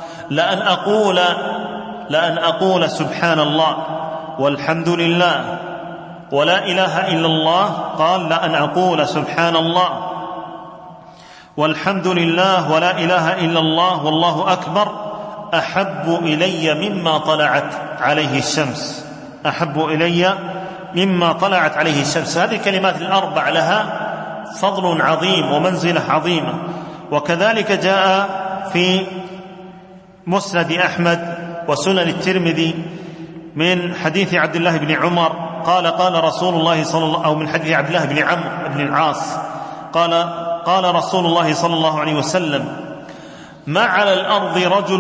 لأن أقول سبحان الله والحمد لله ولا إله إلا الله. قال: لأن أقول سبحان الله والحمد لله ولا إله إلا الله والله أكبر أحب إلي مما طلعت عليه الشمس. أحب إلي مما طلعت عليه الشمس. هذه الكلمات ال4 لها فضل عظيم ومنزلة عظيمة. وكذلك جاء في مسند أحمد وسنن الترمذي من حديث عبد الله بن عمر قال: قال رسول الله صلى الله أو من حديث عبد الله بن عمرو بن العاص قال: قال رسول الله صلى الله عليه وسلم: ما على الأرض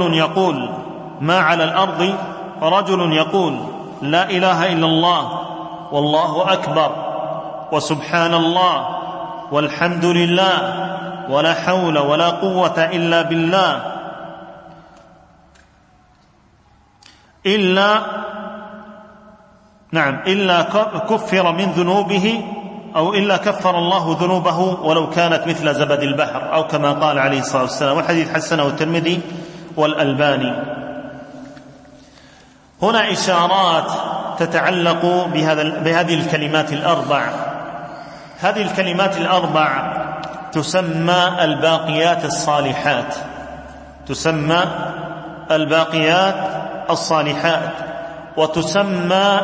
رجل يقول لا إله إلا الله والله أكبر وسبحان الله والحمد لله ولا حول ولا قوة إلا بالله إلا كفر من ذنوبه أو إلا كفر الله ذنوبه ولو كانت مثل زبد البحر، أو كما قال عليه الصلاة والسلام. والحديث حسنه الترمذي والألباني. هنا إشارات تتعلق بهذه الكلمات ال4. هذه الكلمات ال4 تسمى الباقيات الصالحات، تسمى الباقيات الصالحات، وتسمى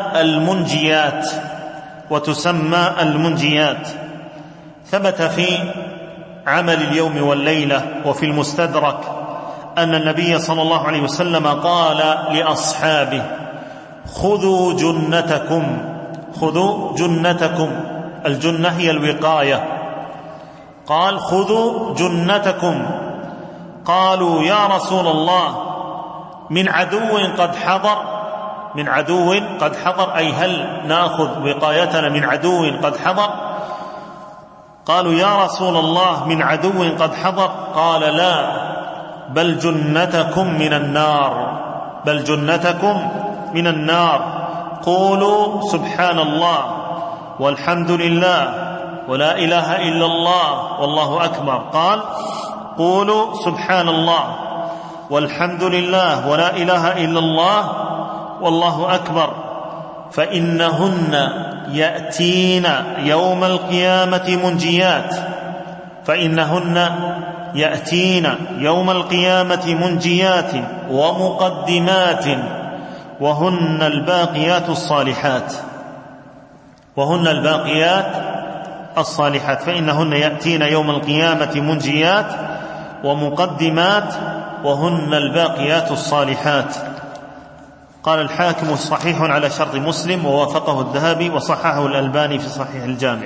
المنجيات. ثبت في عمل اليوم والليلة وفي المستدرك أن النبي صلى الله عليه وسلم قال لأصحابه: خذوا جنتكم. خذوا جنتكم، الجنة هي الوقاية. قال خذوا جنتكم. قالوا يا رسول الله من عدو قد حضر؟ من عدو قد حضر أي هل نأخذ وقايتنا من عدو قد حضر؟ قالوا يا رسول الله من عدو قد حضر؟ قال لا، بل جنتكم من النار، بل جنتكم من النار. قولوا سبحان الله والحمد لله ولا إله إلا الله والله أكبر. قال قولوا سبحان الله والحمد لله ولا إله إلا الله والله أكبر، فإنهن يأتين يوم القيامة منجيات، فإنهن يأتين يوم القيامة منجيات ومقدمات، وهن الباقيات الصالحات، وهن الباقيات الصالحات. فإنهن يأتين يوم القيامة منجيات ومقدمات وهن الباقيات الصالحات. قال الحاكم صحيح على شرط مسلم، ووافقه الذهبي وصححه الألباني في صحيح الجامع.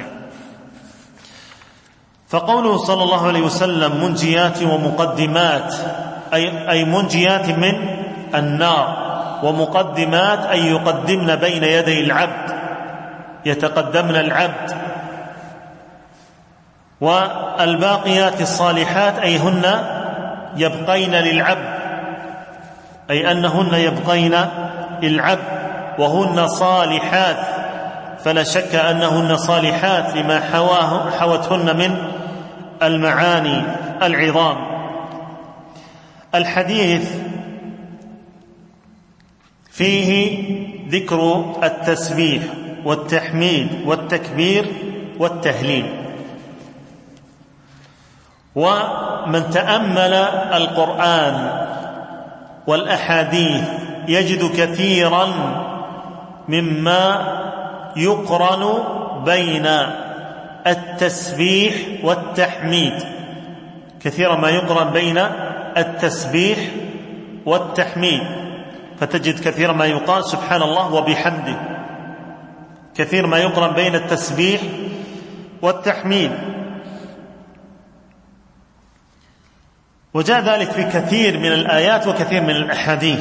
فقوله صلى الله عليه وسلم منجيات ومقدمات أي منجيات من النار، ومقدمات أي يقدمن بين يدي العبد، يتقدمن العبد. والباقيات الصالحات أي هن يبقين للعبد، أي أنهن يبقين للعبد وهن صالحات، فلا شك أنهن صالحات لما حوتهن من المعاني العظام. الحديث فيه ذكر التسبيح والتحميد والتكبير والتهليل، ومن تأمل القرآن والأحاديث يجد كثيرا مما يقرن بين التسبيح والتحميد، كثيرا ما يقرن بين التسبيح والتحميد، فتجد كثيرا ما يقال سبحان الله وبحمده، كثير ما يقرن بين التسبيح والتحميد. وجاء ذلك في كثير من الآيات وكثير من الأحاديث.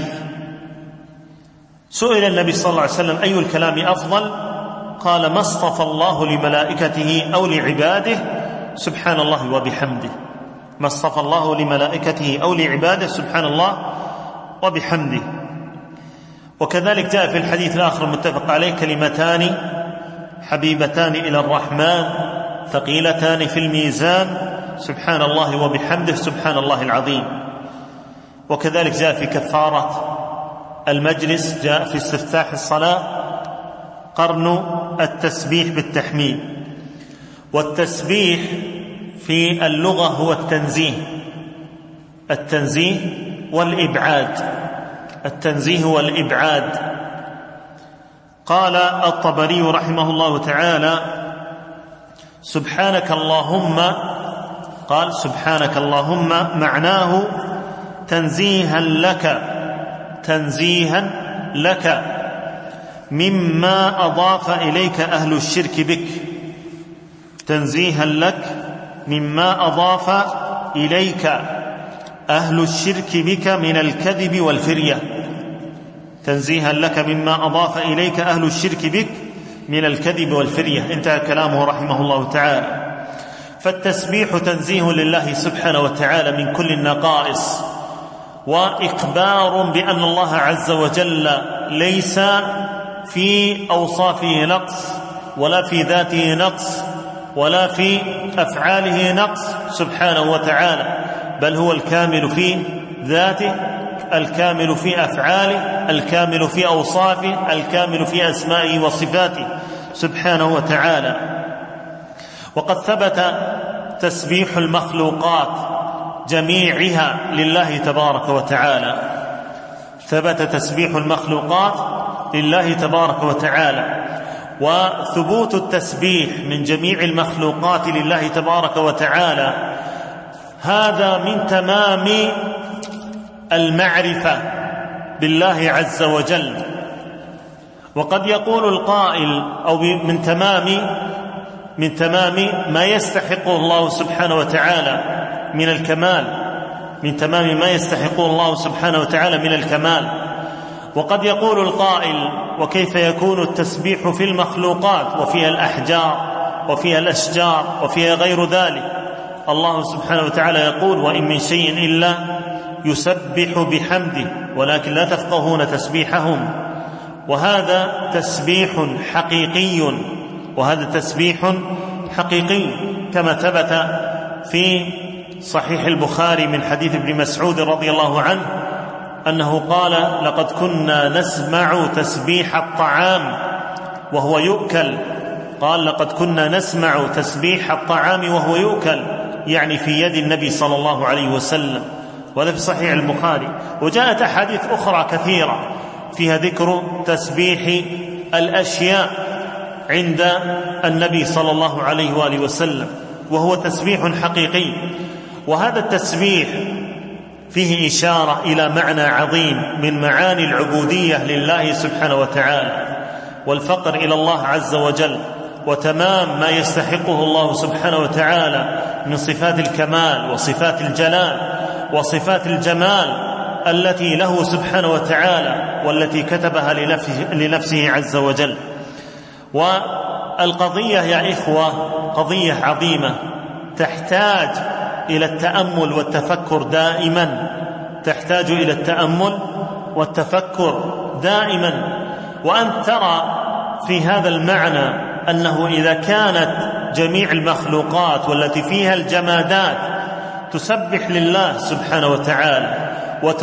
سئل النبي صلى الله عليه وسلم أي الكلام أفضل؟ قال ما اصطفى الله لملائكته أو لعباده سبحان الله وبحمده، ما اصطفى الله لملائكته أو لعباده سبحان الله وبحمده. وكذلك جاء في الحديث الآخر المتفق عليه كلمتان حبيبتان إلى الرحمن ثقيلتان في الميزان سبحان الله وبحمده سبحان الله العظيم. وكذلك جاء في كفارة المجلس، جاء في استفتاح الصلاة قرن التسبيح بالتحميد. والتسبيح في اللغة هو التنزيه، التنزيه والإبعاد، التنزيه والإبعاد. قال الطبري رحمه الله تعالى سبحانك اللهم، قال سبحانك اللهم معناه تنزيها لك، تنزيها لك مما أضاف إليك أهل الشرك بك، تنزيها لك مما أضاف إليك أهل الشرك بك من الكذب والفرية، تنزيها لك مما أضاف إليك أهل الشرك بك من الكذب والفرية. انتهى كلامه رحمه الله تعالى. فالتسبيح تنزيه لله سبحانه وتعالى من كل النقائص، وإخبار بأن الله عز وجل ليس في أوصافه نقص، ولا في ذاته نقص، ولا في أفعاله نقص سبحانه وتعالى، بل هو الكامل في ذاته، الكامل في أفعاله، الكامل في أوصافه، الكامل في أسمائه وصفاته سبحانه وتعالى. وقد ثبت تسبيح المخلوقات جميعها لله تبارك وتعالى، ثبت تسبيح المخلوقات لله تبارك وتعالى. وثبوت التسبيح من جميع المخلوقات لله تبارك وتعالى هذا من تمام المعرفة بالله عز وجل، وقد يقول القائل أو من تمام ما يستحقه الله سبحانه وتعالى من الكمال، من تمام ما يستحقه الله سبحانه وتعالى من الكمال. وقد يقول القائل: وكيف يكون التسبيح في المخلوقات وفيها الأحجار وفيها الأشجار وفيها غير ذلك؟ الله سبحانه وتعالى يقول: وإن من شيء إلا يسبح بحمده ولكن لا تفقهون تسبيحهم. وهذا تسبيح حقيقي، وهذا تسبيح حقيقي كما ثبت في صحيح البخاري من حديث ابن مسعود رضي الله عنه أنه قال: لقد كنا نسمع تسبيح الطعام وهو يؤكل. قال: لقد كنا نسمع تسبيح الطعام وهو يؤكل، يعني في يد النبي صلى الله عليه وسلم، وهذا في صحيح البخاري. وجاءت أحاديث أخرى كثيرة فيها ذكر تسبيح الأشياء عند النبي صلى الله عليه وآله وسلم، وهو تسبيح حقيقي. وهذا التسبيح فيه إشارة إلى معنى عظيم من معاني العبودية لله سبحانه وتعالى، والفقر إلى الله عز وجل، وتمام ما يستحقه الله سبحانه وتعالى من صفات الكمال وصفات الجلال وصفات الجمال التي له سبحانه وتعالى والتي كتبها لنفسه عز وجل. والقضية يا إخوة قضية عظيمة تحتاج إلى التأمل والتفكر دائما، تحتاج إلى التأمل والتفكر دائما. وأن ترى في هذا المعنى أنه إذا كانت جميع المخلوقات والتي فيها الجمادات تسبح لله سبحانه وتعالى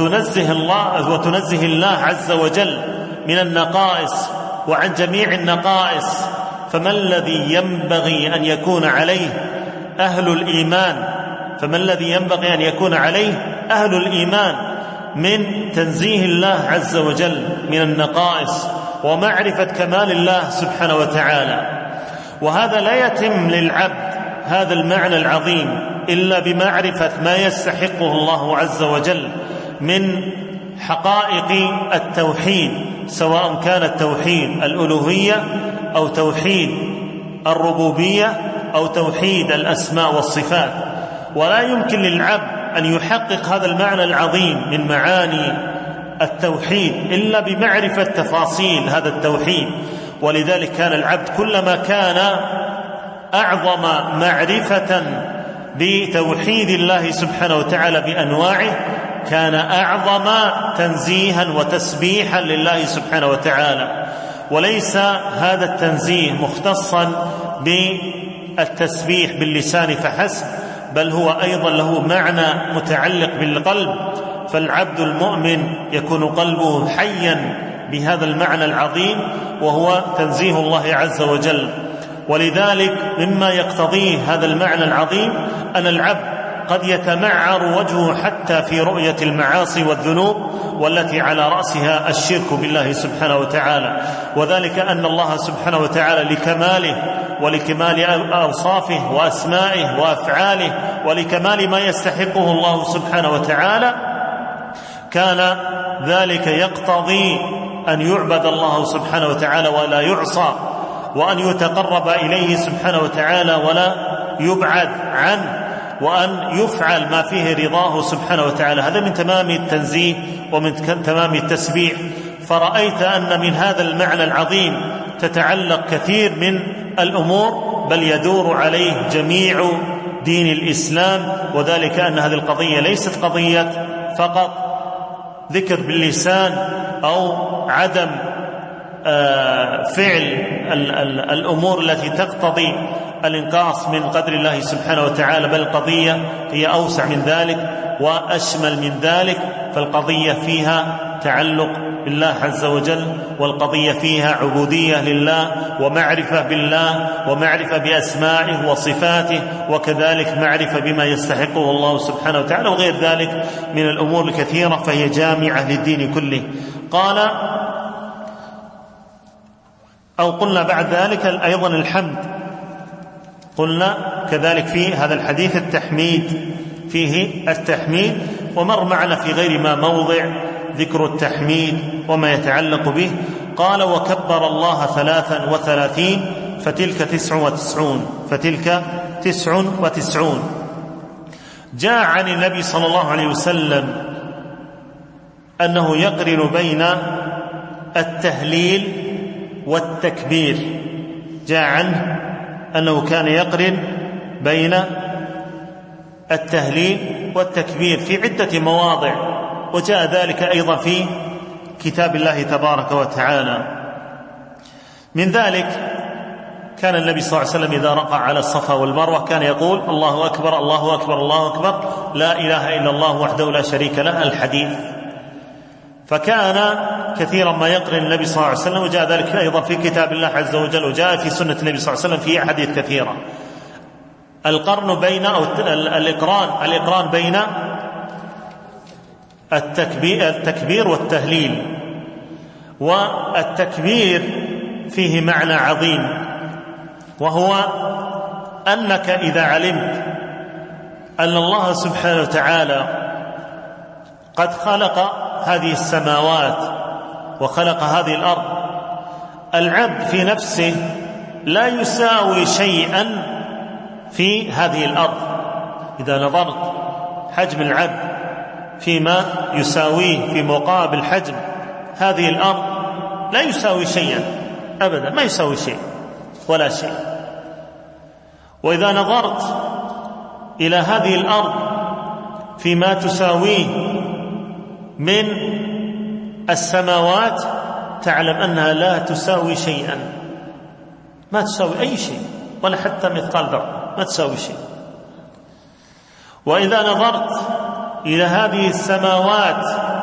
وتنزه الله عز وجل من النقائص وعن جميع النقائص، فما الذي ينبغي أن يكون عليه أهل الإيمان؟ فما الذي ينبغي أن يكون عليه أهل الإيمان من تنزيه الله عز وجل من النقائص ومعرفة كمال الله سبحانه وتعالى. وهذا لا يتم للعبد هذا المعنى العظيم إلا بمعرفة ما يستحقه الله عز وجل من حقائق التوحيد، سواء كان التوحيد الألوهية أو توحيد الربوبية أو توحيد الأسماء والصفات. ولا يمكن للعبد أن يحقق هذا المعنى العظيم من معاني التوحيد إلا بمعرفة تفاصيل هذا التوحيد. ولذلك كان العبد كلما كان أعظم معرفة بتوحيد الله سبحانه وتعالى بأنواعه كان أعظم تنزيها وتسبيحا لله سبحانه وتعالى. وليس هذا التنزيه مختصا بالتسبيح باللسان فحسب، بل هو أيضا له معنى متعلق بالقلب، فالعبد المؤمن يكون قلبه حيا بهذا المعنى العظيم وهو تنزيه الله عز وجل. ولذلك مما يقتضيه هذا المعنى العظيم أن العبد قد يتمعر وجهه حتى في رؤية المعاصي والذنوب والتي على رأسها الشرك بالله سبحانه وتعالى، وذلك أن الله سبحانه وتعالى لكماله ولكمال أوصافه وأسمائه وأفعاله ولكمال ما يستحقه الله سبحانه وتعالى كان ذلك يقتضي أن يعبد الله سبحانه وتعالى ولا يعصى، وأن يتقرب إليه سبحانه وتعالى ولا يبعد عنه، وأن يفعل ما فيه رضاه سبحانه وتعالى. هذا من تمام التنزيه ومن تمام التسبيح. فرأيت أن من هذا المعنى العظيم تتعلق كثير من الأمور، بل يدور عليه جميع دين الإسلام، وذلك أن هذه القضية ليست قضية فقط ذكر باللسان أو عدم فعل الأمور التي تقتضي الانقاص من قدر الله سبحانه وتعالى، بل القضية هي أوسع من ذلك وأشمل من ذلك. فالقضية فيها تعلق بالله عز وجل، والقضية فيها عبودية لله ومعرفة بالله ومعرفة بأسمائه وصفاته، وكذلك معرفة بما يستحقه الله سبحانه وتعالى، وغير ذلك من الأمور الكثيرة، فهي جامعة للدين كله. قال أو قلنا بعد ذلك أيضا الحمد، قلنا كذلك في هذا الحديث التحميد، فيه التحميد، ومر معنا في غير ما موضع ذكر التحميد وما يتعلق به. قال: وكبر الله 33 فتلك 99. جاء عن النبي صلى الله عليه وسلم أنه يقرن بين التهليل والتكبير، جاء عنه أنه كان يقرن بين التهليل والتكبير في عدة مواضع، وجاء ذلك أيضا في كتاب الله تبارك وتعالى. من ذلك كان النبي صلى الله عليه وسلم إذا رقع على الصفا والمروة كان يقول: الله أكبر الله أكبر الله أكبر، لا إله إلا الله وحده لا شريك له، الحديث. فكان كثيرا ما يقرن النبي صلى الله عليه وسلم، وجاء ذلك أيضا في كتاب الله عز وجل، وجاء في سنة النبي صلى الله عليه وسلم في أحاديث كثيرة. القرن بين أو الإقران بين التكبير والتهليل. والتكبير فيه معنى عظيم، وهو أنك إذا علمت أن الله سبحانه وتعالى قد خلق هذه السماوات وخلق هذه الأرض، العبد في نفسه لا يساوي شيئا في هذه الأرض. إذا نظرت حجم العبد فيما يساويه في مقابل حجم هذه الأرض لا يساوي شيئا أبدا، ما يساوي شيء ولا شيء. وإذا نظرت إلى هذه الأرض فيما تساويه من السماوات تعلم أنها لا تساوي شيئا، ما تساوي أي شيء ولا حتى مثقال ذرة، ما تساوي شيء. وإذا نظرت إلى هذه السماوات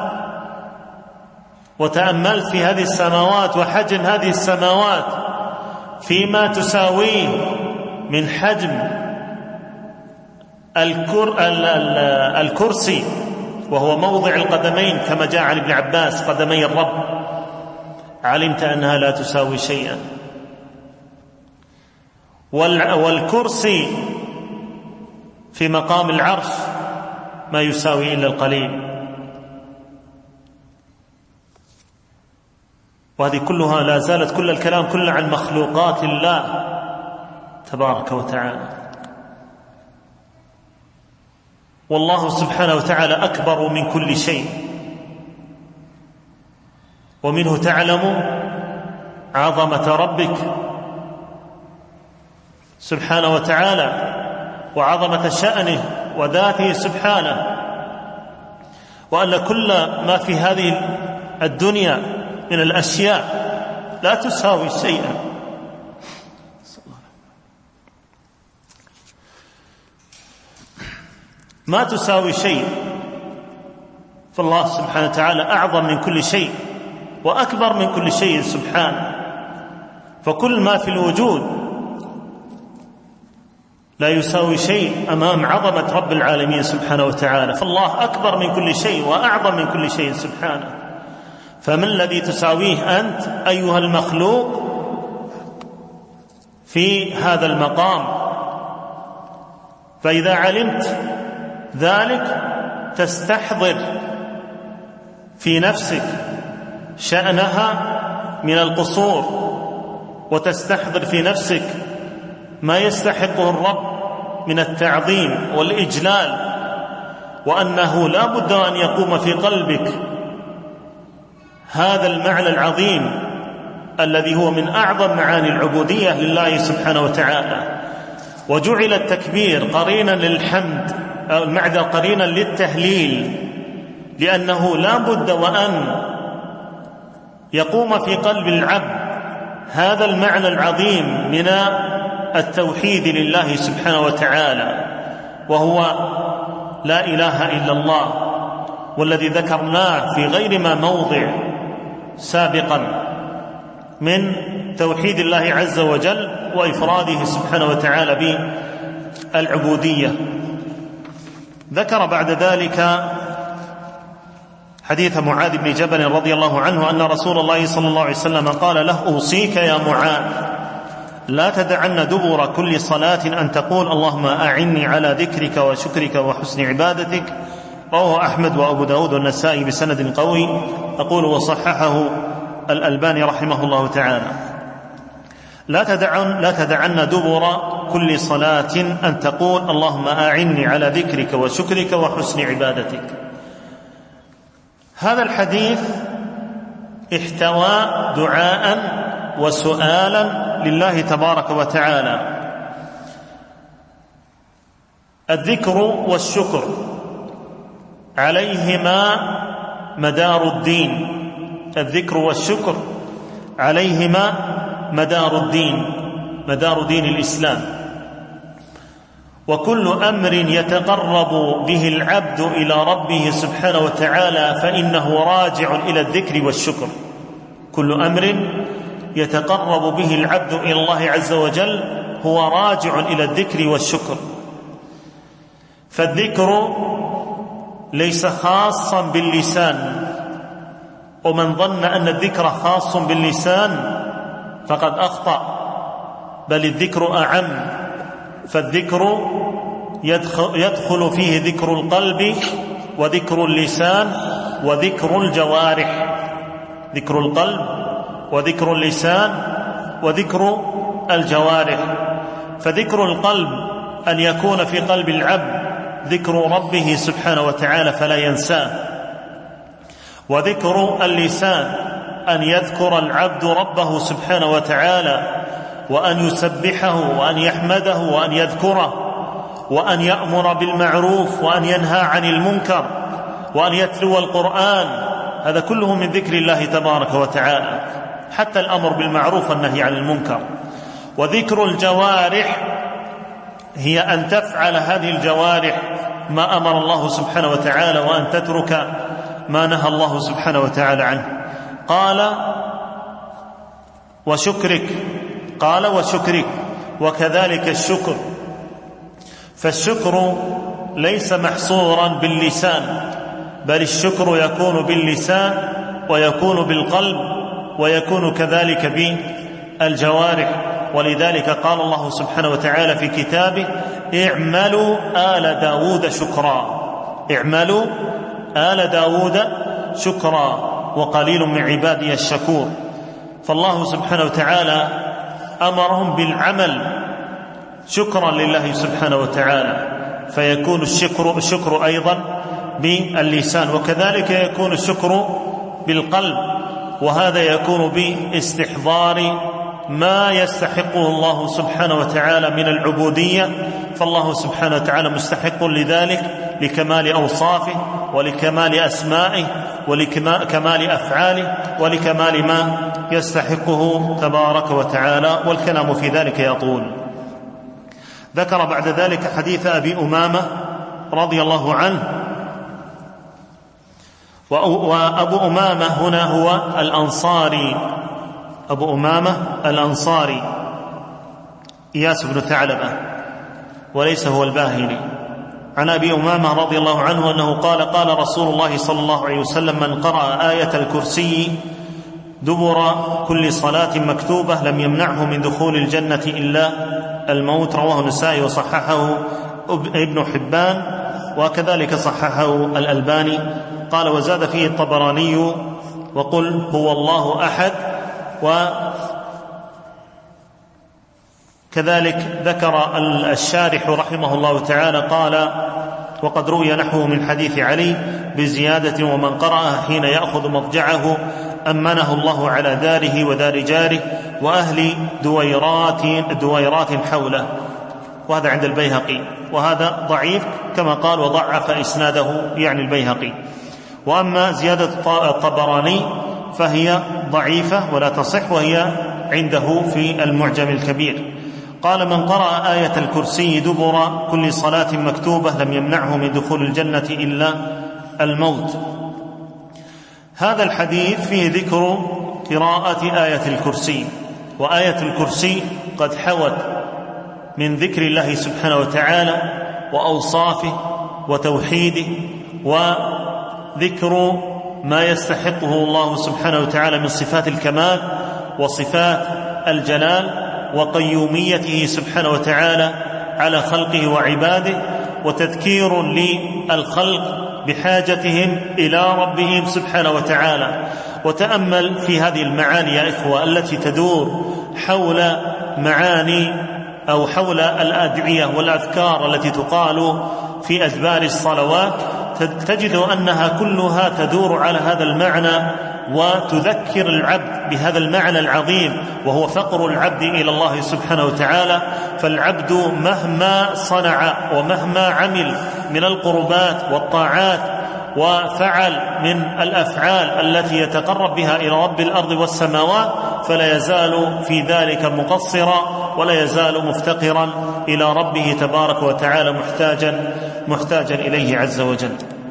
وتأملت في هذه السماوات وحجم هذه السماوات فيما تساويه من حجم الكرسي، وهو موضع القدمين كما جاء عن ابن عباس قدمي الرب، علمت أنها لا تساوي شيئا. والكرسي في مقام العرش ما يساوي إلا القليل. وهذه كلها لا زالت كل الكلام كله عن مخلوقات الله تبارك وتعالى. والله سبحانه وتعالى أكبر من كل شيء، ومنه تعلم عظمة ربك سبحانه وتعالى وعظمة شأنه وذاته سبحانه، وأن كل ما في هذه الدنيا من الأشياء لا تساوي شيئا. ما تساوي شيء، فالله سبحانه وتعالى أعظم من كل شيء وأكبر من كل شيء سبحانه. فكل ما في الوجود لا يساوي شيء أمام عظمة رب العالمين سبحانه وتعالى، فالله أكبر من كل شيء وأعظم من كل شيء سبحانه. فما الذي تساويه أنت أيها المخلوق في هذا المقام؟ فإذا علمت ذلك تستحضر في نفسك شأنها من القصور، وتستحضر في نفسك ما يستحقه الرب من التعظيم والإجلال، وأنه لا بد أن يقوم في قلبك هذا المعنى العظيم الذي هو من أعظم معاني العبودية لله سبحانه وتعالى. وجعل التكبير قرينا للحمد، قرينا للتهليل، لأنه لا بد وأن يقوم في قلب العبد هذا المعنى العظيم من التوحيد لله سبحانه وتعالى، وهو لا إله إلا الله، والذي ذكرناه في غير ما موضع سابقا من توحيد الله عز وجل وإفراده سبحانه وتعالى بالعبودية. ذكر بعد ذلك حديث معاذ بن جبل رضي الله عنه أن رسول الله صلى الله عليه وسلم قال له: أوصيك يا معاذ لا تدعن دبر كل صلاة أن تقول اللهم أعني على ذكرك وشكرك وحسن عبادتك. رواه أحمد وأبو داود والنسائي بسند قوي، أقول وصححه الألباني رحمه الله تعالى: لا تدعن دبر كل صلاة أن تقول اللهم أعني على ذكرك وشكرك وحسن عبادتك. هذا الحديث احتوى دعاء وسؤالا لله تبارك وتعالى. الذكر والشكر عليهما مدار الدين، الذكر والشكر عليهما مدار الدين، مدار دين الإسلام. وكل أمر يتقرب به العبد إلى ربه سبحانه وتعالى فإنه راجع إلى الذكر والشكر. كل أمر يتقرب به العبد إلى الله عز وجل هو راجع إلى الذكر والشكر. فالذكر ليس خاصا باللسان، ومن ظن أن الذكر خاص باللسان فقد أخطأ، بل الذكر أعم. فالذكر يدخل فيه ذكر القلب وذكر اللسان وذكر الجوارح، ذكر القلب وذكر اللسان وذكر الجوارح. فذكر القلب أن يكون في قلب العبد ذكر ربه سبحانه وتعالى فلا ينساه، وذكر اللسان أن يذكر العبد ربه سبحانه وتعالى وأن يسبحه وأن يحمده وأن يذكره وأن يأمر بالمعروف وأن ينهى عن المنكر وأن يتلو القرآن. هذا كله من ذكر الله تبارك وتعالى، حتى الأمر بالمعروف والنهي عن المنكر. وذكر الجوارح هي أن تفعل هذه الجوارح ما أمر الله سبحانه وتعالى وأن تترك ما نهى الله سبحانه وتعالى عنه. قال وشكرك وكذلك الشكر. فالشكر ليس محصورا باللسان، بل الشكر يكون باللسان ويكون بالقلب ويكون كذلك بالجوارح. ولذلك قال الله سبحانه وتعالى في كتابه: اعملوا آل داود شكرا، اعملوا آل داود شكرا وقليل من عبادي الشكور. فالله سبحانه وتعالى أمرهم بالعمل شكرا لله سبحانه وتعالى، فيكون الشكر أيضا باللسان، وكذلك يكون الشكر بالقلب، وهذا يكون باستحضار ما يستحقه الله سبحانه وتعالى من العبودية. فالله سبحانه وتعالى مستحق لذلك لكمال أوصافه ولكمال أسمائه ولكمال أفعاله ولكمال ما يستحقه تبارك وتعالى، والكلام في ذلك يطول. ذكر بعد ذلك حديث أبي أمامة رضي الله عنه. وأبو أمامة هنا هو الأنصاري، أبو أمامة الأنصاري إياس بن ثعلبة، وليس هو الباهلي. عن أبي أمامة رضي الله عنه أنه قال: قال رسول الله صلى الله عليه وسلم: من قرأ آية الكرسي دبر كل صلاة مكتوبة لم يمنعه من دخول الجنة إلا الموت. رواه النسائي وصححه ابن حبان وكذلك صححه الألباني. قال: وزاد فيه الطبراني: وقل هو الله أحد. وكذلك ذكر الشارح رحمه الله تعالى قال: وقد روي نحوه من حديث علي بزيادة: ومن قرأها حين يأخذ مضجعه أمنه الله على داره ودار جاره وأهل دويرات حوله. وهذا عند البيهقي، وهذا ضعيف كما قال وضعف إسناده يعني البيهقي. وأما زيادة الطبراني فهي ضعيفة ولا تصح، وهي عنده في المعجم الكبير. قال: من قرأ آية الكرسي دبر كل صلاة مكتوبة لم يمنعه من دخول الجنة إلا الموت. هذا الحديث فيه ذكر قراءة آية الكرسي، وآية الكرسي قد حوت من ذكر الله سبحانه وتعالى وأوصافه وتوحيده وذكر ما يستحقه الله سبحانه وتعالى من صفات الكمال وصفات الجلال وقيوميته سبحانه وتعالى على خلقه وعباده، وتذكير للخلق بحاجتهم إلى ربهم سبحانه وتعالى، وتأمل في هذه المعاني يا إخوة التي تدور حول معاني أو حول الأدعية والأذكار التي تقال في أدبار الصلوات، تجد أنها كلها تدور على هذا المعنى وتذكر العبد بهذا المعنى العظيم، وهو فقر العبد إلى الله سبحانه وتعالى. فالعبد مهما صنع ومهما عمل من القربات والطاعات وفعل من الأفعال التي يتقرب بها إلى رب الأرض والسماوات، فلا يزال في ذلك مقصرا، ولا يزال مفتقرا إلى ربه تبارك وتعالى، محتاجا إليه عز وجل.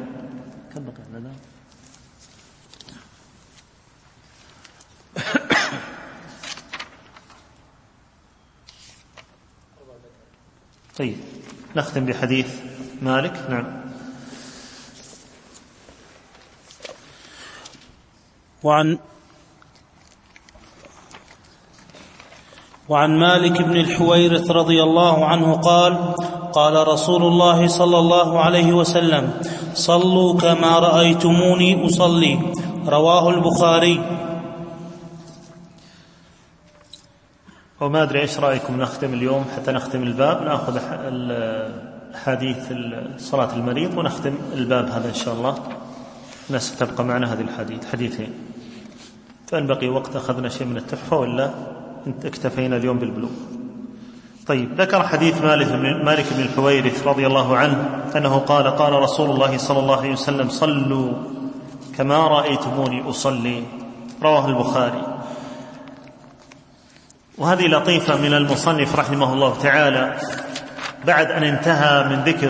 طيب، نختم بحديث مالك. نعم. وعن مالك بن الحويرث رضي الله عنه قال: قال رسول الله صلى الله عليه وسلم: صلوا كما رأيتموني أصلي. رواه البخاري. وما أدري إيش رأيكم نختم اليوم حتى نختم الباب، نأخذ حديث صلاة المريض ونختم الباب هذا إن شاء الله. الناس تبقى معنا هذه حديثين، فإن بقي وقت أخذنا شيء من التحفة، ولا اكتفينا اليوم بالبلوغ. طيب، ذكر حديث مالك بن الحويرث رضي الله عنه أنه قال: قال رسول الله صلى الله عليه وسلم: صلوا كما رأيتموني أصلي. رواه البخاري. وهذه لطيفة من المصنف رحمه الله تعالى، بعد أن انتهى من ذكر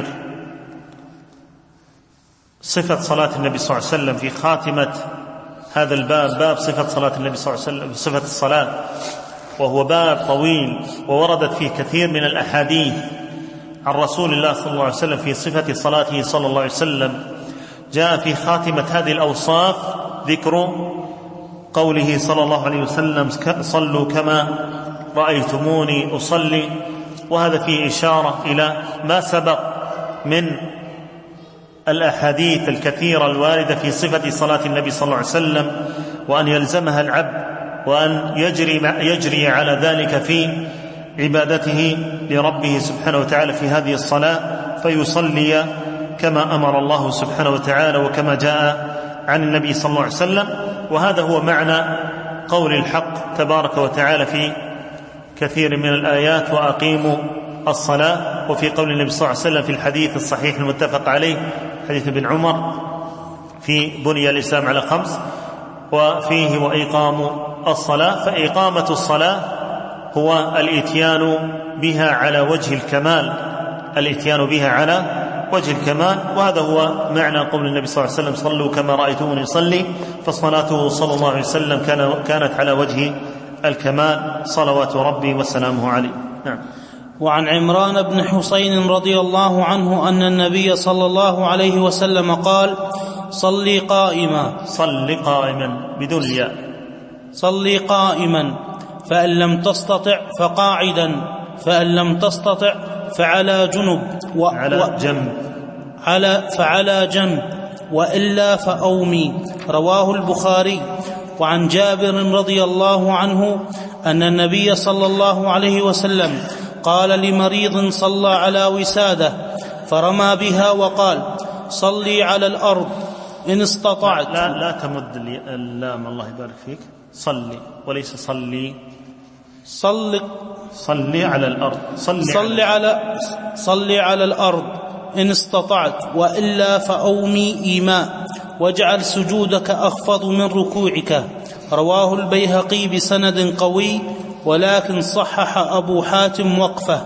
صفة صلاة النبي صلى الله عليه وسلم في خاتمة هذا الباب، باب صفة صلاة النبي صلى الله عليه وسلم، صفة الصلاة، وهو باب طويل ووردت فيه كثير من الأحاديث عن رسول الله صلى الله عليه وسلم في صفة صلاته صلى الله عليه وسلم. جاء في خاتمة هذه الأوصاف ذكر قوله صلى الله عليه وسلم: صلوا كما رأيتموني أصلي. وهذا فيه إشارة إلى ما سبق من الأحاديث الكثيرة الواردة في صفة صلاة النبي صلى الله عليه وسلم، وأن يلزمها العبد، وأن يجري على ذلك في عبادته لربه سبحانه وتعالى في هذه الصلاة، فيصلي كما أمر الله سبحانه وتعالى وكما جاء عن النبي صلى الله عليه وسلم. وهذا هو معنى قول الحق تبارك وتعالى في كثير من الآيات: وأقيموا الصلاة. وفي قول النبي صلى الله عليه وسلم في الحديث الصحيح المتفق عليه، حديث ابن عمر في بني الإسلام على 5، وفيه: وإقام الصلاة. فإقامة الصلاة هو الإتيان بها على وجه الكمال، الإتيان بها على وجه الكمال. وهذا هو معنى قول النبي صلى الله عليه وسلم: صلوا كما رأيتموني يصلي. فصلاته صلى الله عليه وسلم كانت على وجه الكمال، صلوات ربي وسلامه عليه. نعم. وعن عمران بن حسين رضي الله عنه أن النبي صلى الله عليه وسلم قال: صلي قائما. صلي قائما بدون الياء. صلي قائما، فإن لم تستطع فقاعدا، فإن لم تستطع فعلى جنب فعلى جنب، وإلا فأومي. رواه البخاري. وعن جابر رضي الله عنه أن النبي صلى الله عليه وسلم قال لمريض صلى على وسادة فرمى بها وقال: صلي على الأرض إن استطعت. لا تمد اللام، الله يبارك فيك. صلي وليس صلي. صلي على الأرض. صلي على الأرض إن استطعت، وإلا فأومي إيماء، واجعل سجودك أخفض من ركوعك. رواه البيهقي بسند قوي، ولكن صحح أبو حاتم وقفه.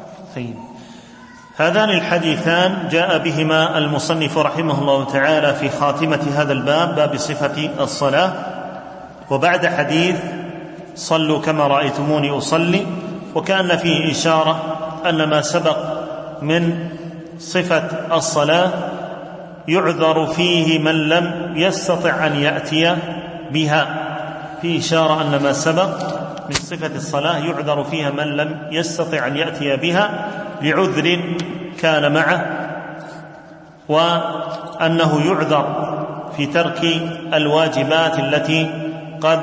هذان الحديثان جاء بهما المصنف رحمه الله تعالى في خاتمة هذا الباب، باب صفة الصلاة. وبعد حديث صلوا كما رأيتموني أصلي، وكأن فيه إشارة أن ما سبق من صفة الصلاة يعذر فيه من لم يستطع أن يأتي بها. في إشارة أن ما سبق من صفة الصلاة يعذر فيها من لم يستطع أن يأتي بها لعذر كان معه، وأنه يعذر في ترك الواجبات التي قد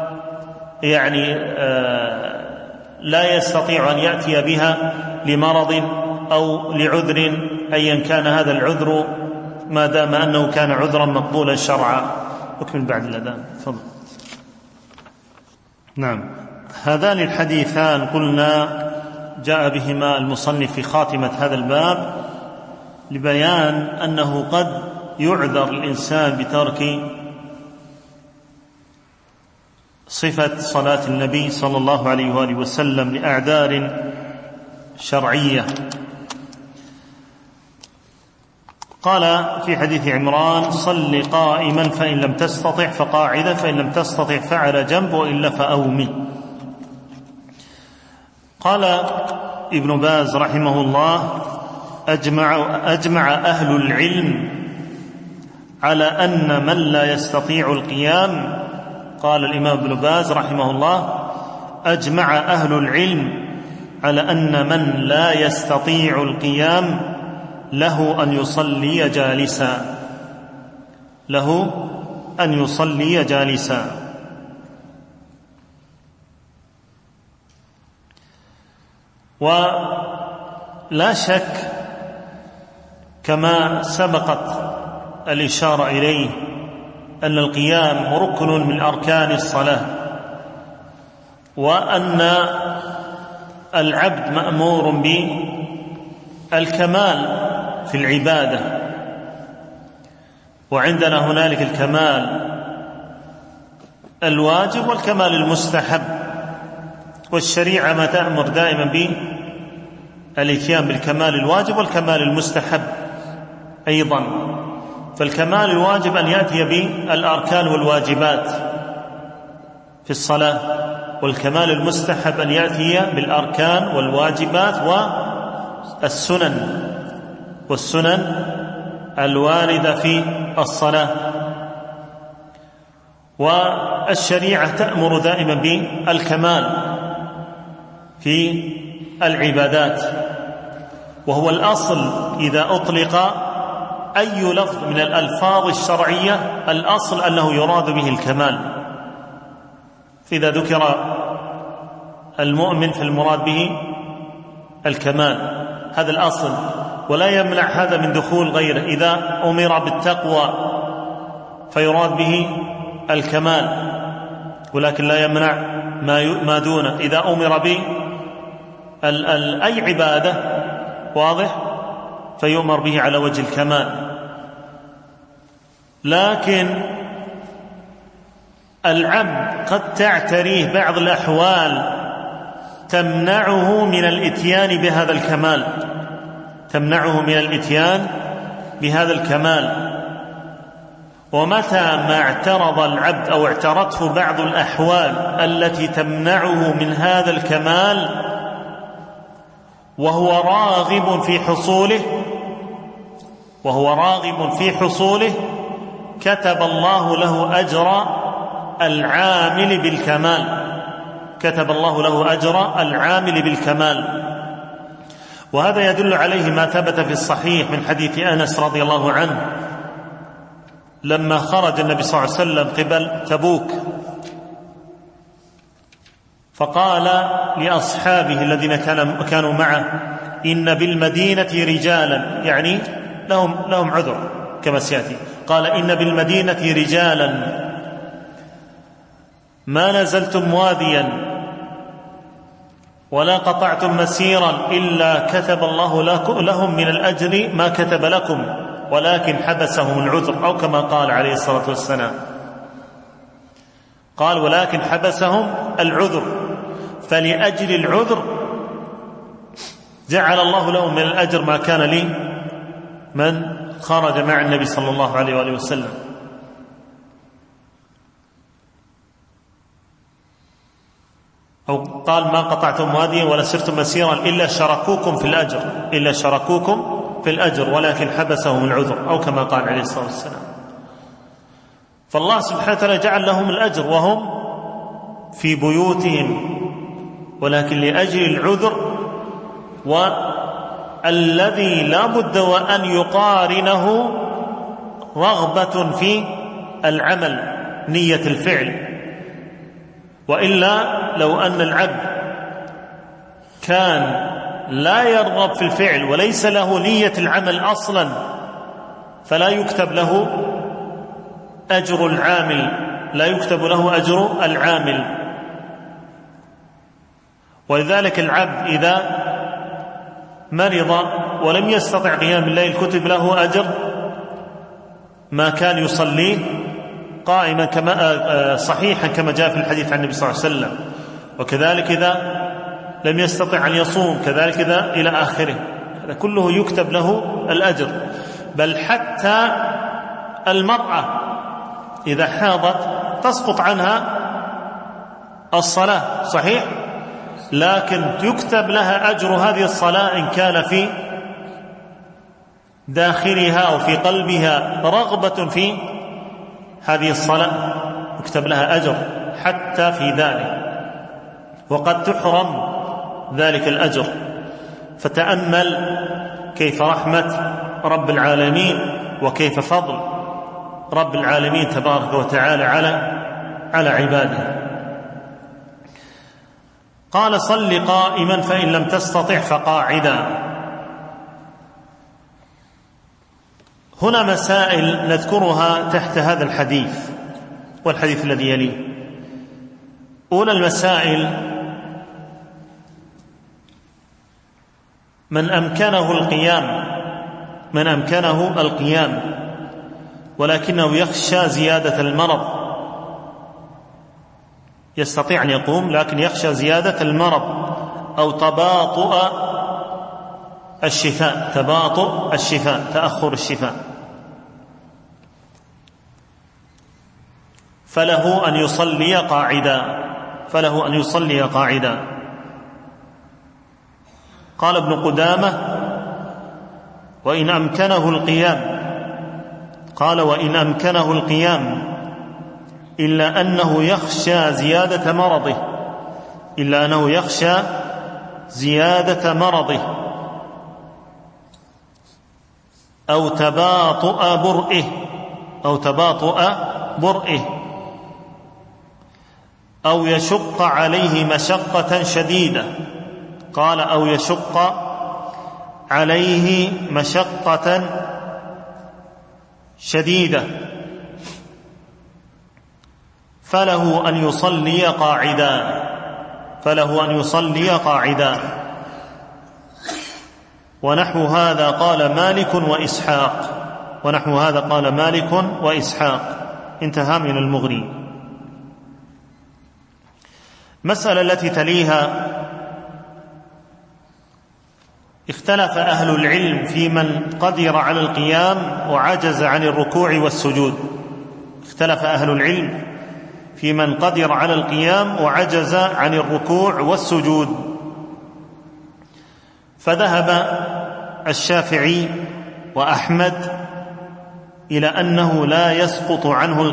لا يستطيع أن يأتي بها لمرض أو لعذر أيا كان هذا العذر، ما دام أنه كان عذرا مقبولا شرعا. أكمل بعد الأذان. تفضل. نعم، هذان الحديثان قلنا جاء بهما المصنف في خاتمة هذا الباب لبيان أنه قد يعذر الإنسان بترك صفة صلاة النبي صلى الله عليه وآله وسلم لأعذار شرعية. قال في حديث عمران: صل قائما فإن لم تستطع فقاعدا، فإن لم تستطع فعلى جنب، وإلا فأومي. قال ابن باز رحمه الله: أجمع أهل العلم على أن من لا يستطيع القيام. قال الإمام ابن باز رحمه الله: أجمع أهل العلم على أن من لا يستطيع القيام له أن يصلي جالسا، له أن يصلي جالسا. ولا شك كما سبقت الإشارة إليه أن القيام ركن من أركان الصلاة، وأن العبد مأمور بالكمال في العبادة. وعندنا هنالك الكمال الواجب والكمال المستحب، والشريعة ما تأمر دائما بالاتيان بالكمال الواجب والكمال المستحب أيضا. فالكمال الواجب أن يأتي بالأركان والواجبات في الصلاة، والكمال المستحب أن يأتي بالأركان والواجبات والسنن الواردة في الصلاة. والشريعة تأمر دائما بالكمال في العبادات، وهو الأصل إذا أطلق أي لفظ من الألفاظ الشرعية، الأصل أنه يراد به الكمال. فإذا ذكر المؤمن فالمراد به الكمال، هذا الأصل، ولا يمنع هذا من دخول غيره. إذا أمر بالتقوى فيراد به الكمال، ولكن لا يمنع ما دونه. إذا أمر به أي عبادة واضح فيؤمر به على وجه الكمال. لكن العبد قد تعتريه بعض الأحوال تمنعه من الإتيان بهذا الكمال، تمنعه من الإتيان بهذا الكمال. ومتى ما اعترض العبد أو اعترته بعض الأحوال التي تمنعه من هذا الكمال وهو راغب في حصوله كتب الله له أجر العامل بالكمال، كتب الله له أجر العامل بالكمال. وهذا يدل عليه ما ثبت في الصحيح من حديث أنس رضي الله عنه لما خرج النبي صلى الله عليه وسلم قبل تبوك، فقال لأصحابه الذين كانوا معه: إن بالمدينة رجالا، يعني لهم عذر كما سيأتي. قال: إن بالمدينة رجالا ما نزلتم واديا ولا قطعتم مسيرا إلا كتب الله لهم من الأجر ما كتب لكم، ولكن حبسهم العذر، أو كما قال عليه الصلاة والسلام. قال: ولكن حبسهم العذر، فلأجل العذر جعل الله لهم من الأجر ما كان لي من خرج مع النبي صلى الله عليه وآله وسلم. أو قال: ما قطعتم واديا ولا سرتم مسيرا إلا شركوكم في الأجر ولكن حبسهم العذر، أو كما قال عليه الصلاة والسلام. فالله سبحانه وتعالى جعل لهم الأجر وهم في بيوتهم، ولكن لأجل العذر، والذي لا بد وأن يقارنه رغبة في العمل نية الفعل، وإلا لو أن العبد كان لا يرغب في الفعل وليس له نية العمل أصلا فلا يكتب له أجر العامل، لا يكتب له أجر العامل. ولذلك العبد إذا مرض ولم يستطع قيام الليل كتب له أجر ما كان يصليه قائما كما صحيحا كما جاء في الحديث عن النبي صلى الله عليه وسلم. وكذلك إذا لم يستطع أن يصوم، كذلك إذا إلى آخره، هذا كله يكتب له الأجر. بل حتى المرأة إذا حاضت تسقط عنها الصلاة، صحيح، لكن يكتب لها أجر هذه الصلاة إن كان في داخلها أو في قلبها رغبة في هذه الصلاة، يكتب لها أجر حتى في ذلك، وقد تحرم ذلك الأجر. فتأمل كيف رحمة رب العالمين وكيف فضل رب العالمين تبارك وتعالى على عباده. قال: صل قائما فإن لم تستطع فقاعدا. هنا مسائل نذكرها تحت هذا الحديث والحديث الذي يليه. أولى المسائل: من أمكنه القيام ولكنه يخشى زيادة المرض، يستطيع أن يقوم لكن يخشى زيادة المرض أو تباطؤ الشفاء، تأخر الشفاء، فله أن يصلي قاعدا. قال ابن قدامة: وإن أمكنه القيام إلا أنه يخشى زيادة مرضه أو تباطؤ برئه أو يشق عليه مشقة شديدة. قال: أو يشق عليه مشقة شديدة فله أن يصلي قاعدا. ونحو هذا قال مالك وإسحاق. انتهى من المغني. مسألة التي تليها: اختلف أهل العلم في من قدر على القيام وعجز عن الركوع والسجود. فذهب الشافعي وأحمد إلى أنه لا يسقط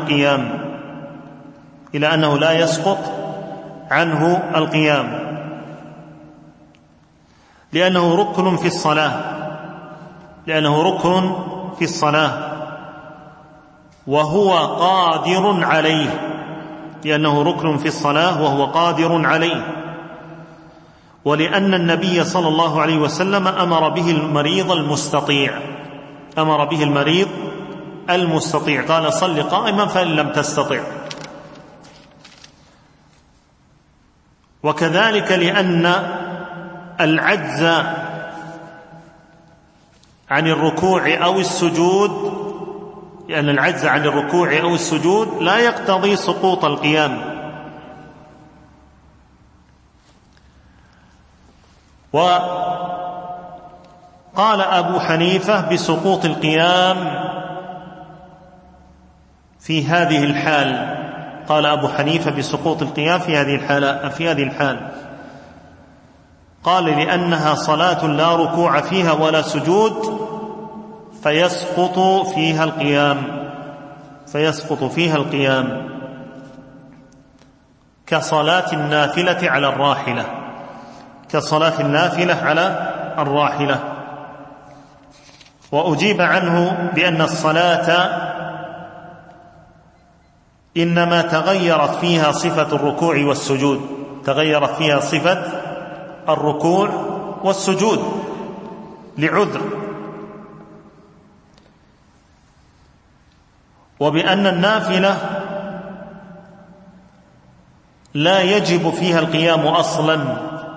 عنه القيام لأنه ركن في الصلاة وهو قادر عليه، ولأن النبي صلى الله عليه وسلم أمر به المريض المستطيع قال: صل قائما فإن لم تستطع. وكذلك لأن العجز عن الركوع أو السجود لا يقتضي سقوط القيام. وقال أبو حنيفة بسقوط القيام في هذه الحال. قال: لأنها صلاة لا ركوع فيها ولا سجود فيسقط فيها القيام كصلاة النافلة على الراحلة. وأجيب عنه بأن الصلاة إنما تغيرت فيها صفة الركوع والسجود، تغيرت فيها صفة الركوع والسجود لعذر، وبأن النافلة لا يجب فيها القيام أصلا،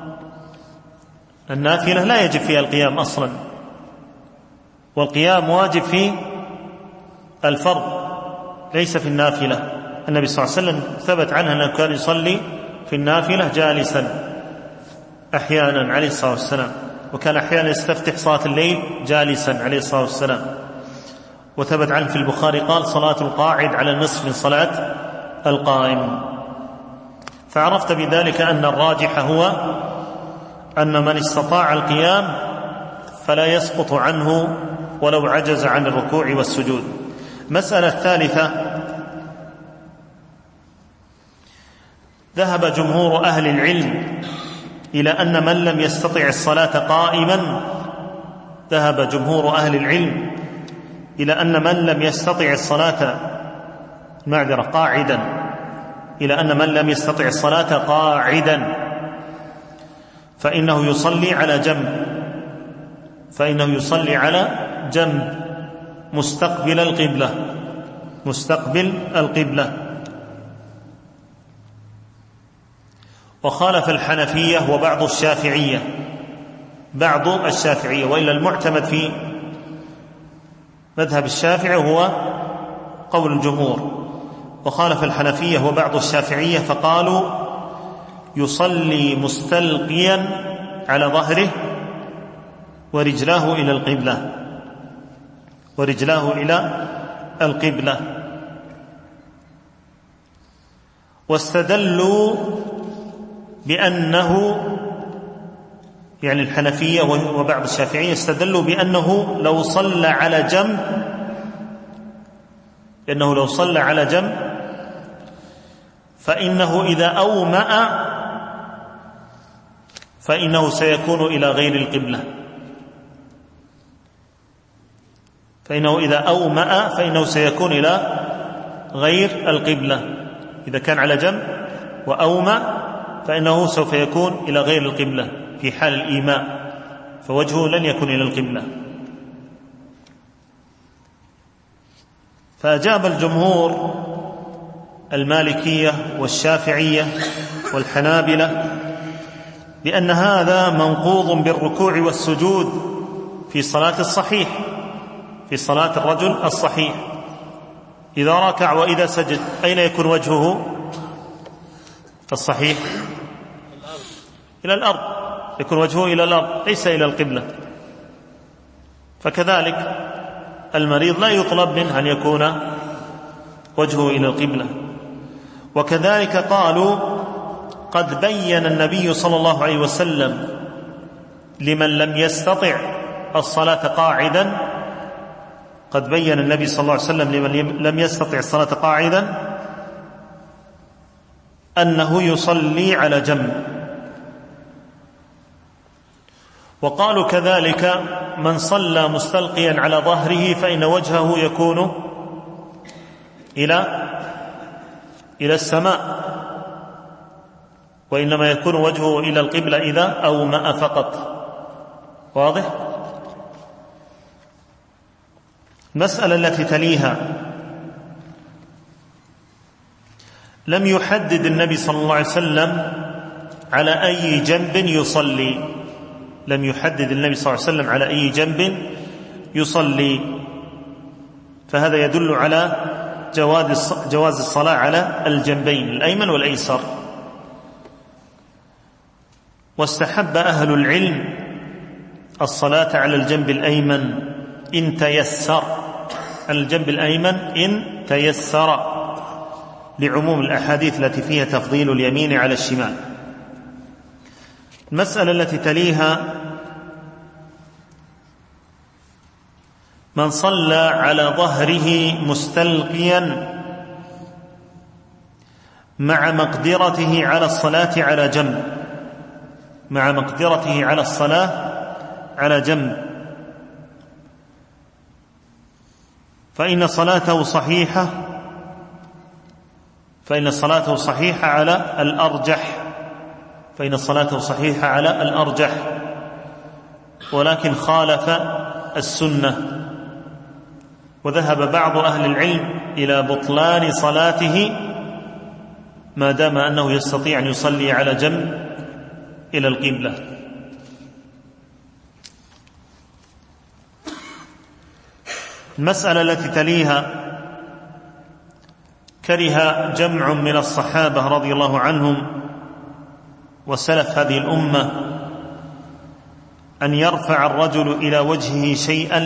النافلة لا يجب فيها القيام أصلا، والقيام واجب في الفرض ليس في النافلة. النبي صلى الله عليه وسلم ثبت عنه أنه كان يصلي في النافلة جالسا أحيانا عليه الصلاة والسلام، وكان أحيانا يستفتح صلاة الليل جالسا عليه الصلاة والسلام، وثبت عنه في البخاري قال: صلاة القاعد على النصف من صلاة القائم. فعرفت بذلك أن الراجح هو أن من استطاع القيام فلا يسقط عنه ولو عجز عن الركوع والسجود. مسألة ثالثة: ذهب جمهور أهل العلم إلى أن من لم يستطع الصلاة قائما، ذهب جمهور أهل العلم إلى أن من لم يستطع الصلاة قاعدا، إلى أن من لم يستطع الصلاة قاعدا فإنه يصلي على جنب، فإنه يصلي على جنب مستقبل القبلة، مستقبل القبلة. وخالف الحنفية وبعض الشافعية، بعض الشافعية، وإلا المعتمد في مذهب الشافعي هو قول الجمهور. وخالف الحنفية وبعض الشافعية فقالوا يصلي مستلقيا على ظهره ورجلاه إلى القبلة، ورجلاه إلى القبلة. واستدلوا بأنه، يعني الحنفية وبعض الشافعية استدلوا بأنه لو صلى على جنب، لأنه لو صلى على جنب فإنه إذا أومأ فإنه سيكون إلى غير القبلة، فإنه إذا أومأ فإنه سيكون إلى غير القبلة. إذا كان على جنب وأومأ فإنه سوف يكون إلى غير القبلة في حال الإيماء، فوجهه لن يكون إلى القبلة. فأجاب الجمهور المالكية والشافعية والحنابلة بأن هذا منقوض بالركوع والسجود في صلاة الصحيح، في صلاة الرجل الصحيح. إذا ركع وإذا سجد أين يكون وجهه الصحيح؟ إلى الأرض، يكون وجهه إلى الأرض ليس إلى القبلة. فكذلك المريض لا يطلب منه أن يكون وجهه إلى القبلة. وكذلك قالوا قد بين النبي صلى الله عليه وسلم لمن لم يستطع الصلاة قاعدا، قد بين النبي صلى الله عليه وسلم لمن لم يستطع الصلاة قاعدا أنه يصلي على جنب. وقالوا كذلك من صلى مستلقيا على ظهره فإن وجهه يكون إلى السماء، وإنما يكون وجهه إلى القبلة إذا أومأ فقط. واضح؟ المسألة التي تليها: لم يحدد النبي صلى الله عليه وسلم على أي جنب يصلي، لم يحدد النبي صلى الله عليه وسلم على أي جنب يصلي، فهذا يدل على جواز الصلاة على الجنبين الأيمن والأيسر. واستحب أهل العلم الصلاة على الجنب الأيمن إن تيسر، على الجنب الأيمن إن تيسر، لعموم الأحاديث التي فيها تفضيل اليمين على الشمال. المسألة التي تليها: من صلى على ظهره مستلقيا مع مقدرته على الصلاة على جنب، مع مقدرته على الصلاة على جنب، فإن صلاته صحيحة فإن صلاته صحيحة على الأرجح، ولكن خالف السنة، وذهب بعض أهل العلم إلى بطلان صلاته ما دام أنه يستطيع أن يصلي على جنب إلى القبلة. المسألة التي تليها: كره جمع من الصحابة رضي الله عنهم وسلف هذه الأمة أن يرفع الرجل إلى وجهه شيئا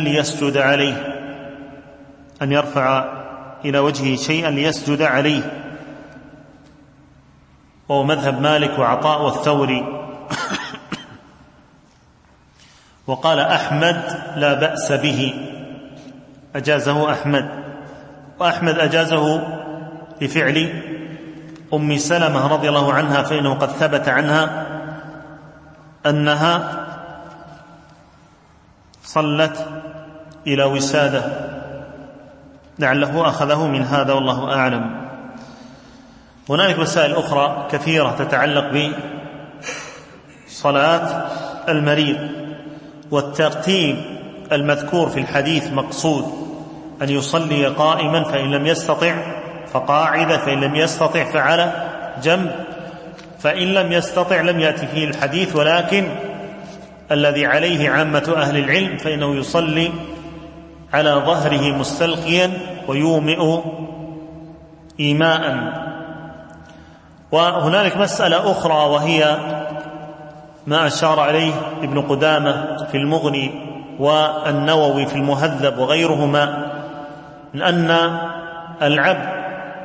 ليسجد عليه، وهو مذهب مالك وعطاء والثوري. وقال أحمد لا بأس به، أجازه أحمد، وأحمد أجازه لفعل أم سلمة رضي الله عنها، فإنه قد ثبت عنها أنها صلت إلى وسادة، لعله أخذه من هذا والله أعلم. هنالك مسائل أخرى كثيرة تتعلق بصلاة المريض، والترتيب المذكور في الحديث مقصود: أن يصلي قائما، فإن لم يستطع فقاعدة، فإن لم يستطع فعلى جنب، فإن لم يستطع لم يأتي فيه الحديث، ولكن الذي عليه عامة أهل العلم فإنه يصلي على ظهره مستلقيا ويومئ إيماء. وهنالك مسألة أخرى، وهي ما أشار عليه ابن قدامة في المغني والنووي في المهذب وغيرهما، من أن العبد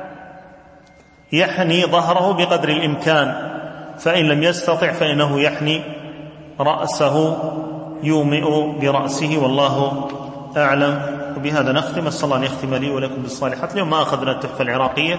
يحني ظهره بقدر الإمكان، فإن لم يستطع فإنه يحني رأسه، يومئ برأسه، والله أعلم. وبهذا نختم. أسأل الله أن يختم لي ولكم بالصالحات. اليوم ما أخذنا التحفة العراقية،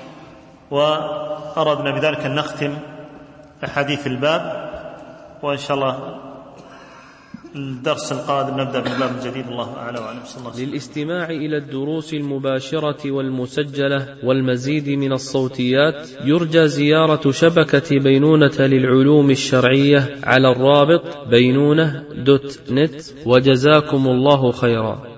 وأردنا بذلك أن نختم أحاديث الباب، وإن شاء الله الدرس القادم نبدأ بالباب الجديد. الله أعلم وأعلم. صلى الله عليه وسلم. للاستماع إلى الدروس المباشرة والمسجلة والمزيد من الصوتيات يرجى زيارة شبكة بينونة للعلوم الشرعية على الرابط بينونة.net. وجزاكم الله خيرا.